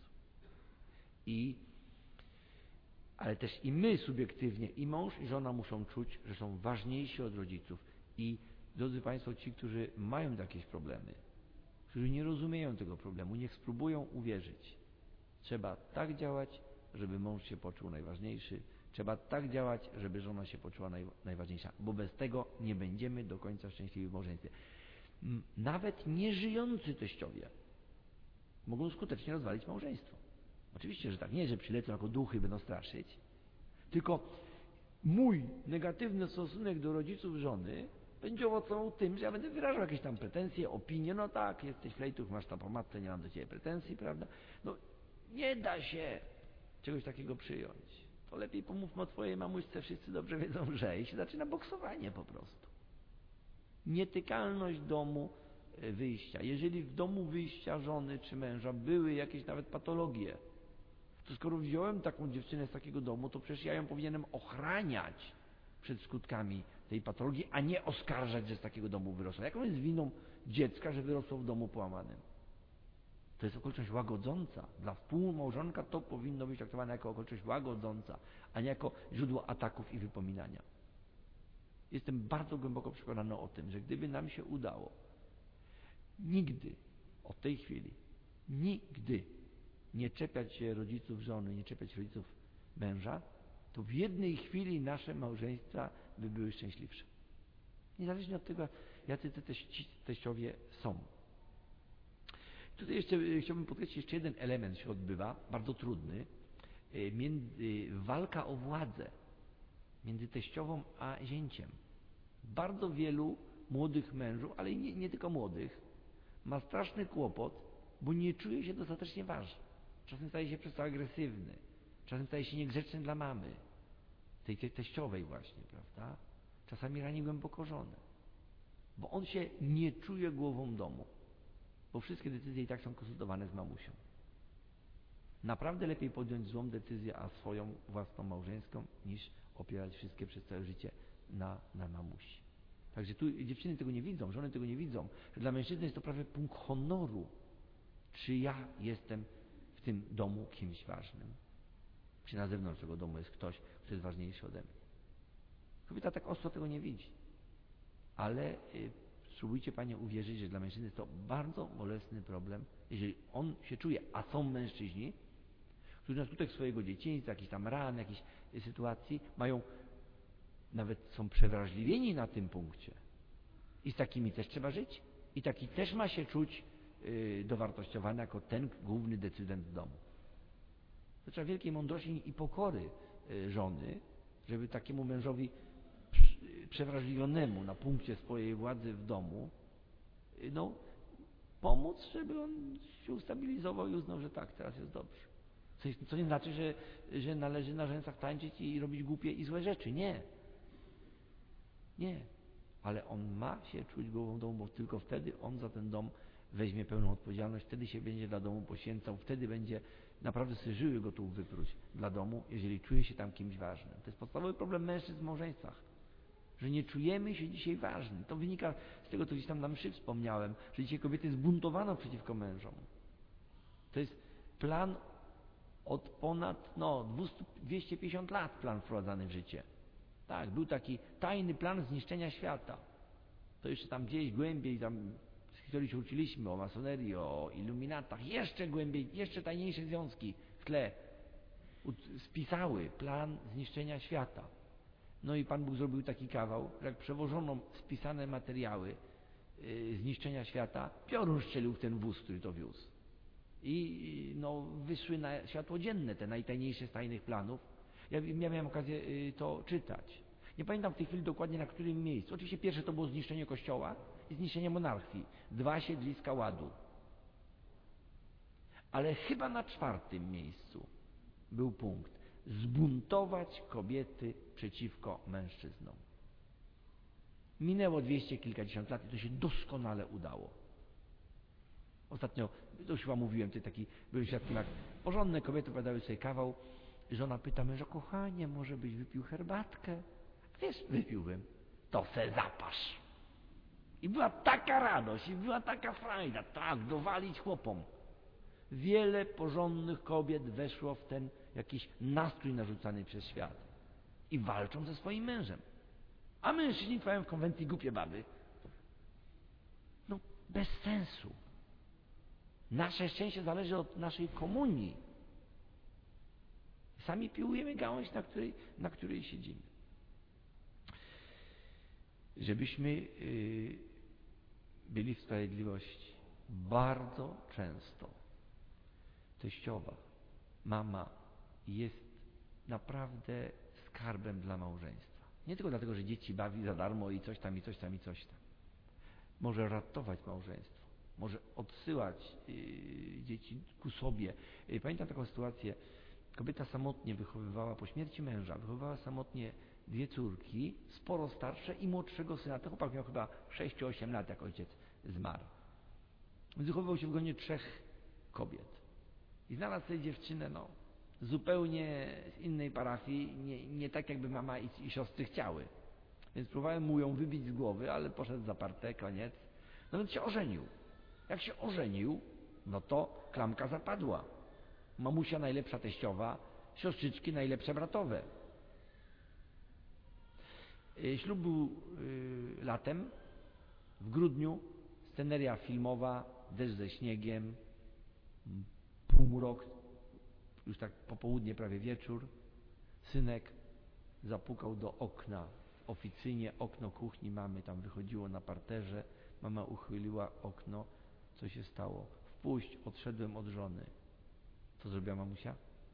Ale też i my subiektywnie, i mąż, i żona muszą czuć, że są ważniejsi od rodziców. I drodzy Państwo, ci, którzy mają jakieś problemy, którzy nie rozumieją tego problemu, niech spróbują uwierzyć. Trzeba tak działać, żeby mąż się poczuł najważniejszy. Trzeba tak działać, żeby żona się poczuła najważniejsza. Bo bez tego nie będziemy do końca szczęśliwi w małżeństwie. Nawet nieżyjący teściowie mogą skutecznie rozwalić małżeństwo. Oczywiście, że tak. Nie, że przylecą jako duchy, będą straszyć. Tylko mój negatywny stosunek do rodziców żony będzie owocował tym, że ja będę wyrażał jakieś tam pretensje, opinie. No tak, jesteś flejtuch, masz tam po matce, nie mam do ciebie pretensji, prawda? No nie da się czegoś takiego przyjąć. To lepiej pomówmy o twojej mamuśce, wszyscy dobrze wiedzą, że i się zaczyna boksowanie po prostu. Nietykalność domu wyjścia. Jeżeli w domu wyjścia żony czy męża były jakieś nawet patologie, to skoro wziąłem taką dziewczynę z takiego domu, to przecież ja ją powinienem ochraniać przed skutkami tej patologii, a nie oskarżać, że z takiego domu wyrosła. Jaką jest winą dziecka, że wyrosło w domu połamanym? To jest okoliczność łagodząca. Dla współmałżonka to powinno być traktowane jako okoliczność łagodząca, a nie jako źródło ataków i wypominania. Jestem bardzo głęboko przekonany o tym, że gdyby nam się udało nigdy, od tej chwili, nigdy nie czepiać się rodziców żony, nie czepiać się rodziców męża, to w jednej chwili nasze małżeństwa by były szczęśliwsze. Niezależnie od tego, jacy te teściowie są. Tutaj jeszcze chciałbym podkreślić, jeszcze jeden element się odbywa, bardzo trudny. Walka o władzę między teściową a zięciem. Bardzo wielu młodych mężów, ale nie tylko młodych, ma straszny kłopot, bo nie czuje się dostatecznie ważny. Czasem staje się przez to agresywny, czasem staje się niegrzeczny dla mamy, tej teściowej właśnie, prawda? Czasami rani głęboko żonę, bo on się nie czuje głową domu, bo wszystkie decyzje i tak są konsultowane z mamusią. Naprawdę lepiej podjąć złą decyzję, a swoją własną małżeńską, niż opierać wszystkie przez całe życie na mamusi. Także tu dziewczyny tego nie widzą, żony tego nie widzą, że dla mężczyzny jest to prawie punkt honoru, czy ja jestem w tym domu kimś ważnym, czy na zewnątrz tego domu jest ktoś, kto jest ważniejszy ode mnie. Kobieta tak ostro tego nie widzi, ale spróbujcie Panie uwierzyć, że dla mężczyzny jest to bardzo bolesny problem, jeżeli on się czuje, a są mężczyźni, którzy na skutek swojego dzieciństwa, jakichś tam ran, jakichś sytuacji nawet są przewrażliwieni na tym punkcie. I z takimi też trzeba żyć. I taki też ma się czuć dowartościowany jako ten główny decydent w domu. To trzeba wielkiej mądrości i pokory żony, żeby takiemu mężowi przewrażliwionemu na punkcie swojej władzy w domu pomóc, żeby on się ustabilizował i uznał, że tak, teraz jest dobrze. Co nie znaczy, że należy na rzęsach tańczyć i robić głupie i złe rzeczy. Nie. Nie. Ale on ma się czuć głową domu, bo tylko wtedy on za ten dom weźmie pełną odpowiedzialność, wtedy się będzie dla domu poświęcał, wtedy będzie naprawdę sobie żyły gotów wypróć dla domu, jeżeli czuje się tam kimś ważnym. To jest podstawowy problem mężczyzn w małżeństwach, że nie czujemy się dzisiaj ważni. To wynika z tego, co gdzieś tam na mszy wspomniałem, że dzisiaj kobiety zbuntowano przeciwko mężom. To jest plan od ponad 250 lat plan wprowadzany w życie. Tak, był taki tajny plan zniszczenia świata. To jeszcze tam gdzieś głębiej, tam z historii się uczyliśmy o masonerii, o iluminatach, jeszcze głębiej, jeszcze tajniejsze związki w tle spisały plan zniszczenia świata. No i Pan Bóg zrobił taki kawał, że jak przewożono spisane materiały zniszczenia świata, piorun strzelił w ten wóz, który to wiózł. I wyszły na światło dzienne te najtajniejsze z tajnych planów. Ja miałem okazję to czytać. Nie pamiętam w tej chwili dokładnie na którym miejscu. Oczywiście pierwsze to było zniszczenie kościoła i zniszczenie monarchii. 2 siedliska ładu. Ale chyba na 4. miejscu był punkt. Zbuntować kobiety przeciwko mężczyznom. Minęło 200 kilkadziesiąt lat i to się doskonale udało. Ostatnio, to już chyba mówiłem, byłem świadkiem, jak porządne kobiety opowiadały sobie kawał. Żona pyta męża, kochanie, może byś wypił herbatkę? Wiesz, wypiłbym. To se zapasz. I była taka radość, i była taka frajda, tak, dowalić chłopom. Wiele porządnych kobiet weszło w ten jakiś nastrój narzucany przez świat. I walczą ze swoim mężem. A mężczyźni trwają w konwencji głupie baby. Bez sensu. Nasze szczęście zależy od naszej komunii. Sami piłujemy gałąź, na której siedzimy. Żebyśmy byli w sprawiedliwości. Bardzo często teściowa, mama jest naprawdę skarbem dla małżeństwa. Nie tylko dlatego, że dzieci bawi za darmo i coś tam, i coś tam, i coś tam. Może ratować małżeństwo. Może odsyłać dzieci ku sobie. Pamiętam taką sytuację. Kobieta samotnie wychowywała, po śmierci męża, wychowywała samotnie 2 córki, sporo starsze i młodszego syna. Ten chłopak miał chyba 6-8 lat, jak ojciec zmarł. Wychowywał się w gronie 3 kobiet. I znalazł sobie dziewczynę, zupełnie z innej parafii, nie tak jakby mama i siostry chciały. Więc próbowałem mu ją wybić z głowy, ale poszedł zaparte, koniec. Więc się ożenił. Jak się ożenił, to klamka zapadła. Mamusia najlepsza teściowa, siostrzyczki najlepsze bratowe. Ślub był latem, w grudniu, sceneria filmowa, deszcz ze śniegiem, półmrok, już tak popołudnie, prawie wieczór. Synek zapukał do okna w oficynie, okno kuchni mamy, tam wychodziło na parterze. Mama uchyliła okno. Co się stało? Wpuść, odszedłem od żony. Co zrobiła mamusia?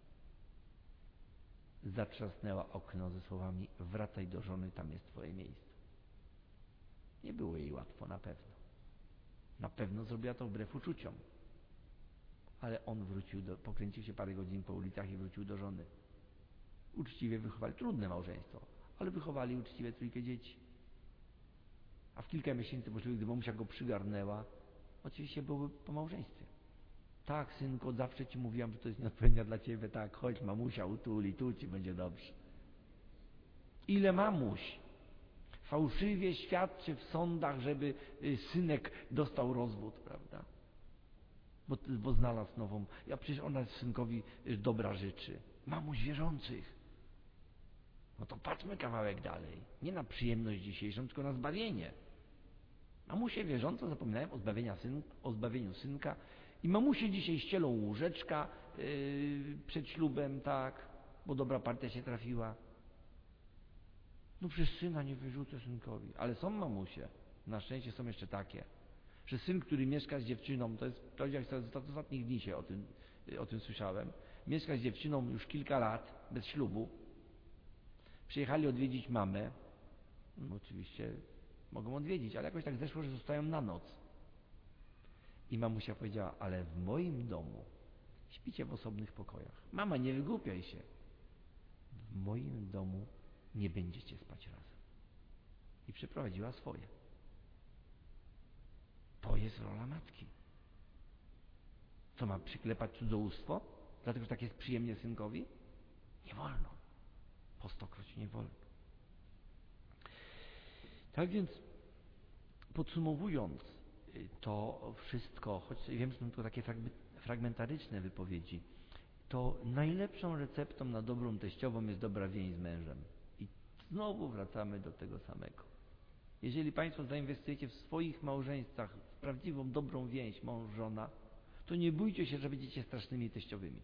Zatrzasnęła okno ze słowami: wracaj do żony, tam jest twoje miejsce. Nie było jej łatwo, na pewno. Na pewno zrobiła to wbrew uczuciom. Ale on pokręcił się parę godzin po ulicach i wrócił do żony. Uczciwie wychowali, trudne małżeństwo, ale wychowali uczciwie 3 dzieci. A w kilka miesięcy możliwe, gdy mamusia go przygarnęła, oczywiście byłoby po małżeństwie. Tak, synku, od zawsze ci mówiłam, że to jest nieodpowiednia dla ciebie, tak, chodź mamusia, utuli, tu ci będzie dobrze. Ile mamuś fałszywie świadczy w sądach, żeby synek dostał rozwód, prawda? Bo znalazł nową. Ja przecież ona synkowi dobra życzy. Mamuś wierzących. No to patrzmy kawałek dalej. Nie na przyjemność dzisiejszą, tylko na zbawienie. Mamusie wierzące zapominają o zbawieniu synka i mamusie dzisiaj ścielą łóżeczka przed ślubem, tak, bo dobra partia się trafiła. No przecież syna nie wyrzucę synkowi. Ale są mamusie, na szczęście są jeszcze takie, że syn, który mieszka z dziewczyną, to jest prawdziwe, z ostatnich dni się o tym słyszałem, mieszka z dziewczyną już kilka lat, bez ślubu, przyjechali odwiedzić mamę, no oczywiście mogą odwiedzić, ale jakoś tak zeszło, że zostają na noc. I mamusia powiedziała: ale w moim domu śpicie w osobnych pokojach. Mama, nie wygłupiaj się. W moim domu nie będziecie spać razem. I przyprowadziła swoje. To jest rola matki. Co, ma przyklepać cudzołóstwo? Dlatego, że tak jest przyjemnie synkowi? Nie wolno. Po 100-kroć nie wolno. Tak więc, podsumowując to wszystko, choć wiem, że są to takie fragmentaryczne wypowiedzi, to najlepszą receptą na dobrą teściową jest dobra więź z mężem. I znowu wracamy do tego samego. Jeżeli Państwo zainwestujecie w swoich małżeństwach w prawdziwą, dobrą więź mąż-żona, to nie bójcie się, że będziecie strasznymi teściowymi.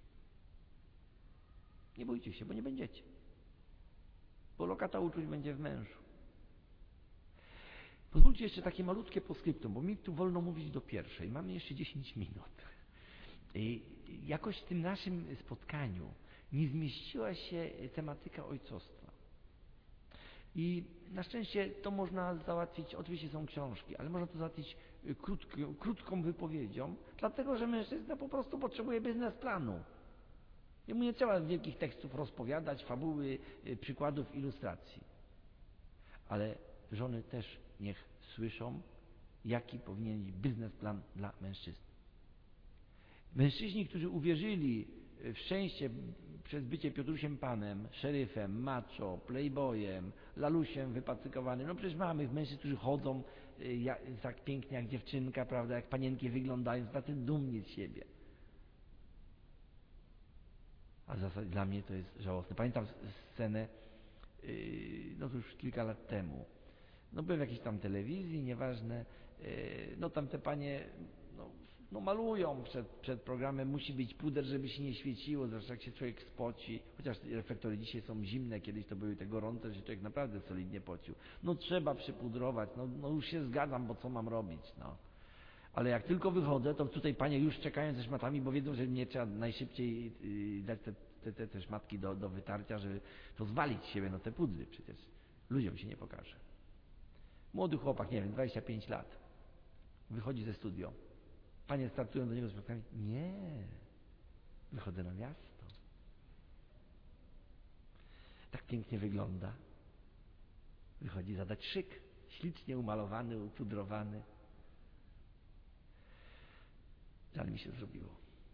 Nie bójcie się, bo nie będziecie. Bo lokata uczuć będzie w mężu. Pozwólcie jeszcze takie malutkie postscriptum, bo mi tu wolno mówić do pierwszej. Mamy jeszcze 10 minut. I jakoś w tym naszym spotkaniu nie zmieściła się tematyka ojcostwa. I na szczęście to można załatwić, oczywiście są książki, ale można to załatwić krótką wypowiedzią, dlatego że mężczyzna po prostu potrzebuje biznesplanu. Jemu nie trzeba wielkich tekstów rozpowiadać, fabuły, przykładów, ilustracji. Ale żony też niech słyszą, jaki powinien być biznesplan dla mężczyzn. Mężczyźni, którzy uwierzyli w szczęście przez bycie Piotrusiem Panem, szeryfem, macho, playboyem, lalusiem wypacykowanym. No przecież mamy mężczyzn, którzy chodzą tak pięknie jak dziewczynka, prawda, jak panienki wyglądają, tacy dumni z siebie. A w zasadzie dla mnie to jest żałosne. Pamiętam scenę, no to już kilka lat temu. No byłem w jakiejś tam telewizji, nieważne, no tam te panie no malują przed programem, musi być puder, żeby się nie świeciło, zresztą jak się człowiek spoci, chociaż reflektory dzisiaj są zimne, kiedyś to były te gorące, że się człowiek naprawdę solidnie pocił. No trzeba przypudrować, no już się zgadzam, bo co mam robić, no. Ale jak tylko wychodzę, to tutaj panie już czekają ze szmatami, bo wiedzą, że mnie trzeba najszybciej dać te szmatki do wytarcia, żeby to zwalić z siebie, no te pudry przecież. Ludziom się nie pokaże. Młody chłopak, nie wiem, 25 lat, wychodzi ze studio. Panie startują do niego z szmatkami. Nie, wychodzę na miasto. Tak pięknie wygląda. Wychodzi zadać szyk, ślicznie umalowany, upudrowany. Żal mi się zrobiło.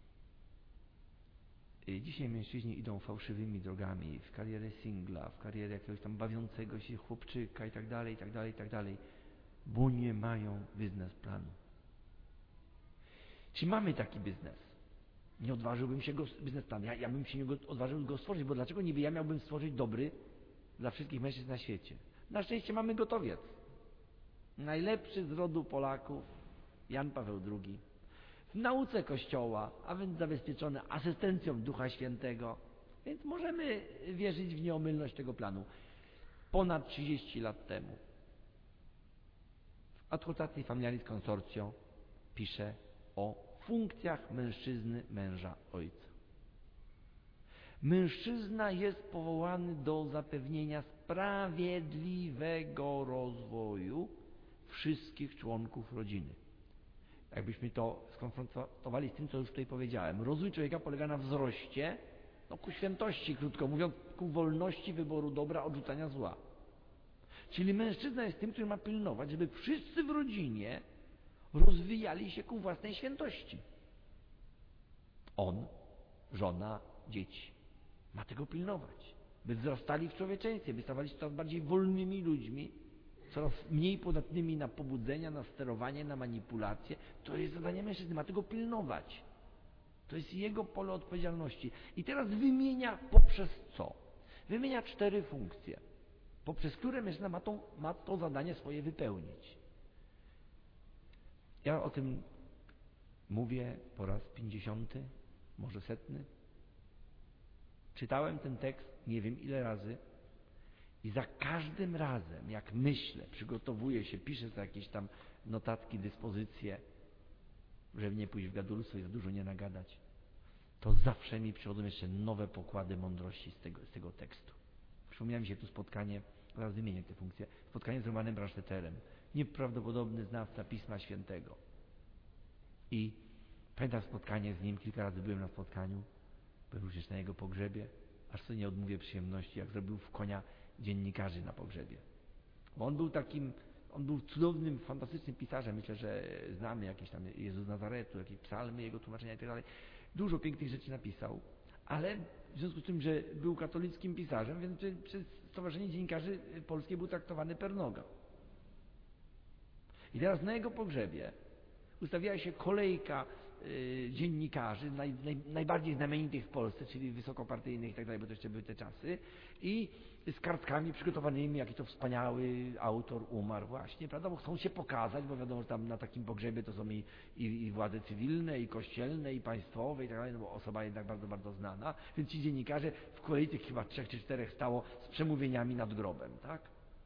Dzisiaj mężczyźni idą fałszywymi drogami w karierę singla, w karierę jakiegoś tam bawiącego się chłopczyka i tak dalej, bo nie mają biznesplanu. Czy mamy taki biznes? Nie odważyłbym się biznesplanu. Ja bym się nie odważył go stworzyć, bo dlaczego niby ja miałbym stworzyć dobry dla wszystkich mężczyzn na świecie? Na szczęście mamy gotowiec. Najlepszy z rodu Polaków, Jan Paweł II. W nauce Kościoła, a więc zabezpieczony asystencją Ducha Świętego. Więc możemy wierzyć w nieomylność tego planu. Ponad 30 lat temu w Adhortacji Familiaris Consortio pisze o funkcjach mężczyzny, męża, ojca. Mężczyzna jest powołany do zapewnienia sprawiedliwego rozwoju wszystkich członków rodziny. Jakbyśmy to skonfrontowali z tym, co już tutaj powiedziałem. Rozwój człowieka polega na wzroście, ku świętości, krótko mówiąc, ku wolności wyboru dobra, odrzucania zła. Czyli mężczyzna jest tym, który ma pilnować, żeby wszyscy w rodzinie rozwijali się ku własnej świętości. On, żona, dzieci. Ma tego pilnować. By wzrastali w człowieczeństwie, by stawali się coraz bardziej wolnymi ludźmi, coraz mniej podatnymi na pobudzenia, na sterowanie, na manipulacje. To jest zadanie mężczyzny, ma tego pilnować. To jest jego pole odpowiedzialności. I teraz wymienia poprzez co? Wymienia 4 funkcje, poprzez które mężczyzna ma to zadanie swoje wypełnić. Ja o tym mówię po raz 50, może 100. Czytałem ten tekst nie wiem ile razy i za każdym razem, jak myślę, przygotowuję się, piszę sobie jakieś tam notatki, dyspozycje, żeby nie pójść w gadulstwo i za dużo nie nagadać, to zawsze mi przychodzą jeszcze nowe pokłady mądrości z tego tekstu. Przypomniałem mi się tu spotkanie, zaraz wymienię te funkcje, spotkanie z Romanem Brandstätterem, nieprawdopodobny znawca Pisma Świętego. I pamiętam spotkanie z nim, kilka razy byłem na spotkaniu, byłem również na jego pogrzebie, aż sobie nie odmówię przyjemności, jak zrobił w konia dziennikarzy na pogrzebie. Bo on był cudownym, fantastycznym pisarzem, myślę, że znamy jakieś tam Jezus z Nazaretu, jakieś psalmy, jego tłumaczenia i tak dalej. Dużo pięknych rzeczy napisał, ale w związku z tym, że był katolickim pisarzem, więc przez Stowarzyszenie Dziennikarzy Polskie był traktowany per noga. I teraz na jego pogrzebie ustawiała się kolejka dziennikarzy, najbardziej znamienitych w Polsce, czyli wysokopartyjnych i tak dalej, bo to jeszcze były te czasy, i z kartkami przygotowanymi, jaki to wspaniały autor umarł właśnie, prawda, bo chcą się pokazać, bo wiadomo, że tam na takim pogrzebie to są i władze cywilne, i kościelne, i państwowe i tak dalej, no bo osoba jednak bardzo, bardzo znana, więc ci dziennikarze w kolejce chyba 3 czy 4 stało z przemówieniami nad grobem, tak?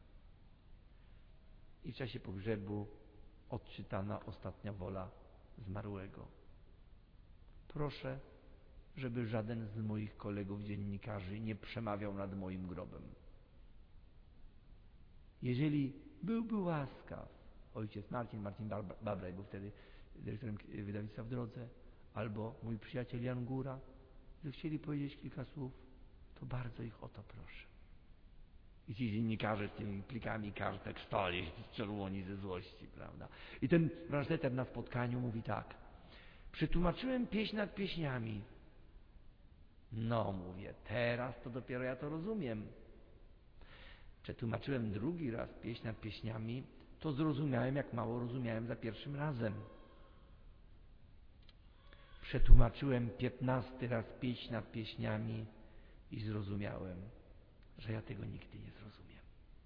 I w czasie pogrzebu odczytana ostatnia wola zmarłego. Proszę, żeby żaden z moich kolegów dziennikarzy nie przemawiał nad moim grobem. Jeżeli byłby łaskaw ojciec Marcin Babraj, był wtedy dyrektorem wydawnictwa W Drodze, albo mój przyjaciel Jan Góra, że chcieli powiedzieć kilka słów, to bardzo ich o to proszę. I ci dziennikarze z tymi plikami kartek stali czerwoni ze złości, prawda? I ten Brandstätter na spotkaniu mówi tak: przetłumaczyłem pieśń nad pieśniami. No, mówię, teraz to dopiero ja to rozumiem. Przetłumaczyłem drugi raz pieśń nad pieśniami, to zrozumiałem, jak mało rozumiałem za pierwszym razem. Przetłumaczyłem 15 raz pieśń nad pieśniami i zrozumiałem, że ja tego nigdy nie zrozumiem.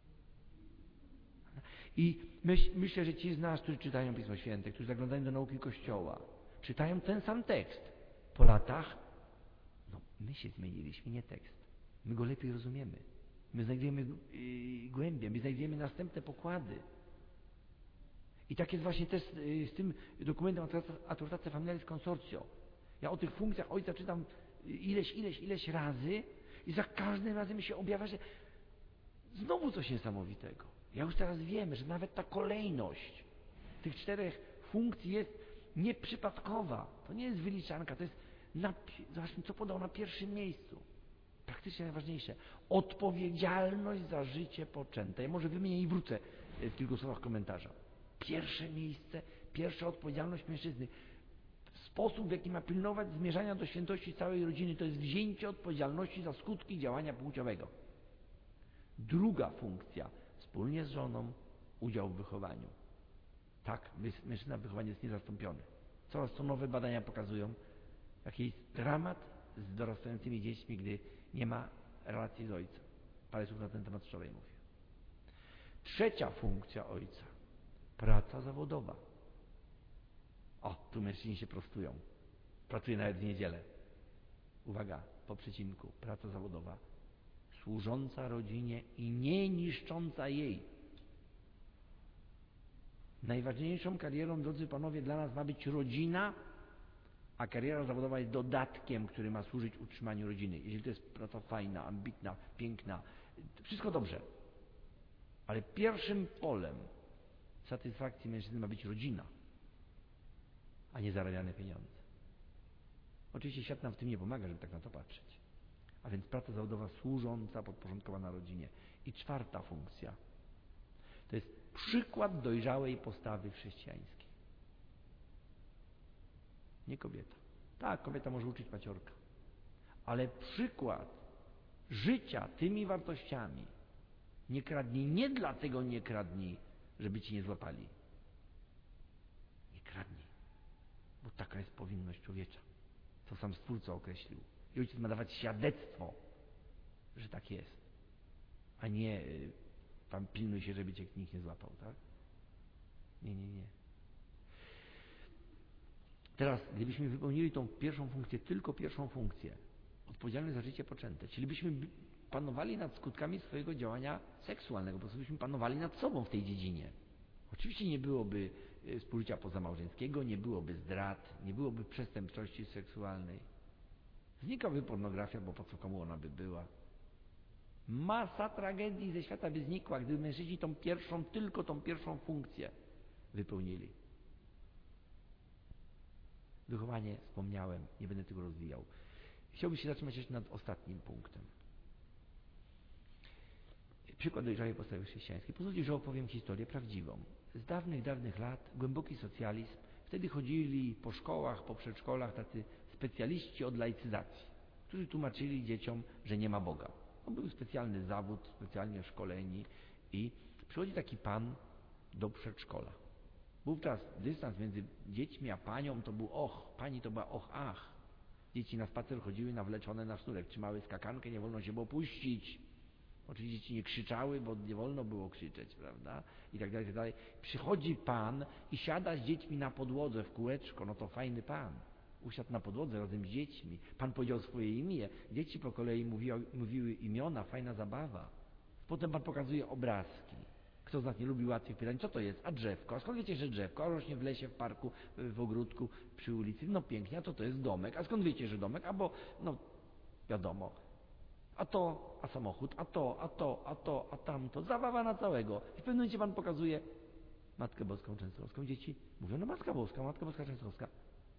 I myślę, że ci z nas, którzy czytają Pismo Święte, którzy zaglądają do nauki Kościoła, czytają ten sam tekst. Po latach, my się zmieniliśmy, nie tekst. My go lepiej rozumiemy. My znajdujemy głębię, my znajdujemy następne pokłady. I tak jest właśnie też z tym dokumentem Adhortatia Familiaris Consortio. Ja o tych funkcjach ojca czytam ileś razy i za każdym razem mi się objawia, że znowu coś niesamowitego. Ja już teraz wiem, że nawet ta kolejność tych 4 funkcji jest nieprzypadkowa. To nie jest wyliczanka, to jest, zobaczmy, co podał na pierwszym miejscu. Praktycznie najważniejsze. Odpowiedzialność za życie poczęte. Ja może wymienię i wrócę w kilku słowach komentarza. Pierwsze miejsce, pierwsza odpowiedzialność mężczyzny. Sposób, w jaki ma pilnować zmierzania do świętości całej rodziny, to jest wzięcie odpowiedzialności za skutki działania płciowego. Druga funkcja, wspólnie z żoną, udział w wychowaniu. Tak, mężczyzna w wychowaniu jest niezastąpiony. Coraz to nowe badania pokazują, jaki jest dramat z dorastającymi dziećmi, gdy nie ma relacji z ojcem. Parę słów na ten temat wczoraj mówię. Trzecia funkcja ojca. Praca zawodowa. O, tu mężczyźni się prostują. Pracuje nawet w niedzielę. Uwaga, po przecinku. Praca zawodowa. Służąca rodzinie i nie niszcząca jej. Najważniejszą karierą, drodzy panowie, dla nas ma być rodzina, a kariera zawodowa jest dodatkiem, który ma służyć utrzymaniu rodziny. Jeżeli to jest praca fajna, ambitna, piękna, wszystko dobrze. Ale pierwszym polem satysfakcji mężczyzny ma być rodzina, a nie zarabiane pieniądze. Oczywiście świat nam w tym nie pomaga, żeby tak na to patrzeć. A więc praca zawodowa służąca, podporządkowana rodzinie. I czwarta funkcja. To jest przykład dojrzałej postawy chrześcijańskiej. Nie kobieta. Tak, kobieta może uczyć paciorka. Ale przykład życia tymi wartościami. Nie kradnij, nie dlatego nie kradnij, żeby ci nie złapali. Nie kradnij, bo taka jest powinność człowiecza, co sam Stwórca określił. I ojciec ma dawać świadectwo, że tak jest, a nie tam pilnuj się, żeby cię nikt nie złapał, tak? Nie. Teraz, gdybyśmy wypełnili tą pierwszą funkcję, tylko pierwszą funkcję, odpowiedzialność za życie poczęte, czyli byśmy panowali nad skutkami swojego działania seksualnego, po prostu byśmy panowali nad sobą w tej dziedzinie. Oczywiście nie byłoby współżycia pozamałżeńskiego, nie byłoby zdrad, nie byłoby przestępczości seksualnej. Znikałaby pornografia, bo po co komu ona by była. Masa tragedii ze świata by znikła, gdyby mężczyźni tylko tą pierwszą funkcję wypełnili. Wychowanie wspomniałem, nie będę tego rozwijał. Chciałbym się zatrzymać jeszcze nad ostatnim punktem. Przykład dojrzałej postawy chrześcijańskiej. Pozwólcie, że opowiem historię prawdziwą. Z dawnych lat, głęboki socjalizm, wtedy chodzili po szkołach, po przedszkolach tacy specjaliści od laicyzacji, którzy tłumaczyli dzieciom, że nie ma Boga. On był specjalny zawód, specjalnie szkoleni i przychodzi taki pan do przedszkola. Wówczas dystans między dziećmi a panią to był pani to była ach. Dzieci na spacer chodziły nawleczone na sznurek, trzymały skakankę, nie wolno się było puścić. Oczywiście dzieci nie krzyczały, bo nie wolno było krzyczeć, prawda? I tak dalej, i tak dalej. Przychodzi pan i siada z dziećmi na podłodze w kółeczko, no to fajny pan. Usiadł na podłodze razem z dziećmi. Pan powiedział swoje imię. Dzieci po kolei mówiły imiona, fajna zabawa. Potem pan pokazuje obrazki. Kto z nas nie lubi łatwych pytań? Co to jest? A drzewko? A skąd wiecie, że drzewko? A rośnie w lesie, w parku, w ogródku, przy ulicy. No pięknie, a to jest domek. A skąd wiecie, że domek? Wiadomo. A samochód, a tamto. Zabawa na całego. I w pewnym momencie pan pokazuje Matkę Boską Częstochowską. Dzieci mówią, Matka Boska Częstochowska.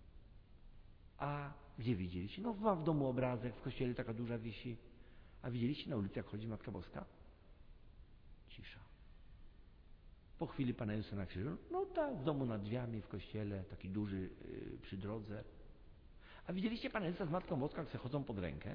A gdzie widzieliście? Mam w domu obrazek, w kościele taka duża wisi. A widzieliście na ulicy, jak chodzi Matka Boska? Cisza. Po chwili Pana Jezusa na krzyżu. Tak, w domu nad drzwiami, w kościele, taki duży przy drodze. A widzieliście Pana Jezusa z Matką Boską, jak se chodzą pod rękę?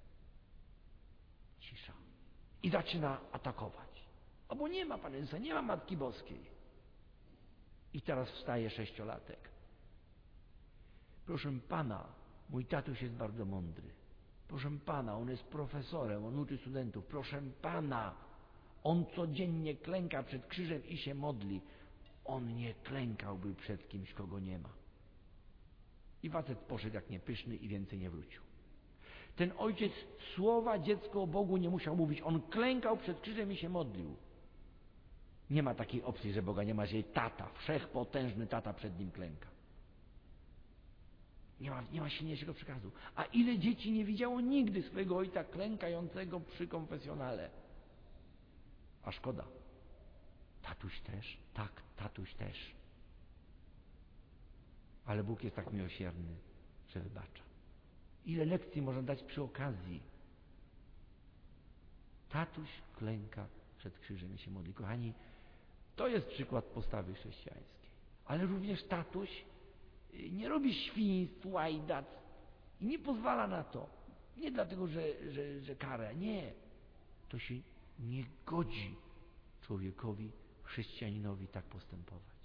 Cisza. I zaczyna atakować. Bo nie ma Pana Jezusa, nie ma Matki Boskiej. I teraz wstaje 6-latek. Proszę Pana, mój tatuś jest bardzo mądry. Proszę Pana, on jest profesorem, on uczy studentów. Proszę Pana, on codziennie klęka przed krzyżem i się modli. On nie klękałby przed kimś, kogo nie ma. I facet poszedł jak niepyszny i więcej nie wrócił. Ten ojciec słowa dziecko o Bogu nie musiał mówić. On klękał przed krzyżem i się modlił. Nie ma takiej opcji, że Boga nie ma, że jej tata, wszechpotężny tata przed nim klęka. Nie ma silniejszego przekazu. A ile dzieci nie widziało nigdy swojego ojca klękającego przy konfesjonale? A szkoda. Tatuś też? Tak, tatuś też. Ale Bóg jest tak miłosierny, że wybacza. Ile lekcji można dać przy okazji? Tatuś klęka przed krzyżem i się modli. Kochani, to jest przykład postawy chrześcijańskiej. Ale również tatuś nie robi świństw, łajdac i nie pozwala na to. Nie dlatego, że kara. Nie. To się nie godzi człowiekowi, chrześcijaninowi tak postępować.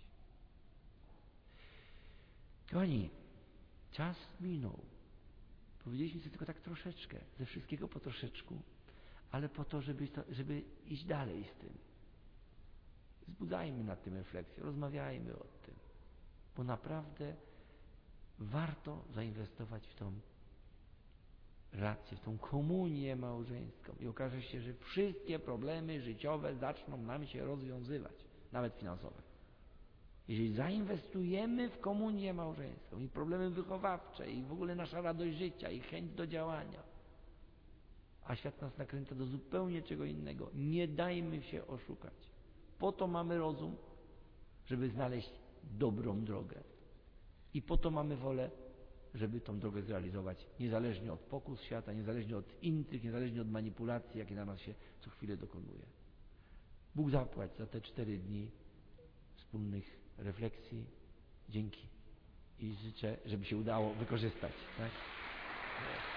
Kochani, czas minął. Powiedzieliśmy sobie tylko tak troszeczkę, ze wszystkiego po troszeczku, ale po to, żeby iść dalej z tym. Zbudzajmy nad tym refleksję, rozmawiajmy o tym, bo naprawdę warto zainwestować w tą relację, w tą komunię małżeńską i okaże się, że wszystkie problemy życiowe zaczną nam się rozwiązywać, nawet finansowe. Jeżeli zainwestujemy w komunię małżeńską i problemy wychowawcze i w ogóle nasza radość życia i chęć do działania, a świat nas nakręca do zupełnie czego innego, nie dajmy się oszukać. Po to mamy rozum, żeby znaleźć dobrą drogę. I po to mamy wolę, żeby tą drogę zrealizować, niezależnie od pokus świata, niezależnie od intryg, niezależnie od manipulacji, jakie na nas się co chwilę dokonuje. Bóg zapłać za te 4 dni wspólnych refleksji. Dzięki. I życzę, żeby się udało wykorzystać. Tak?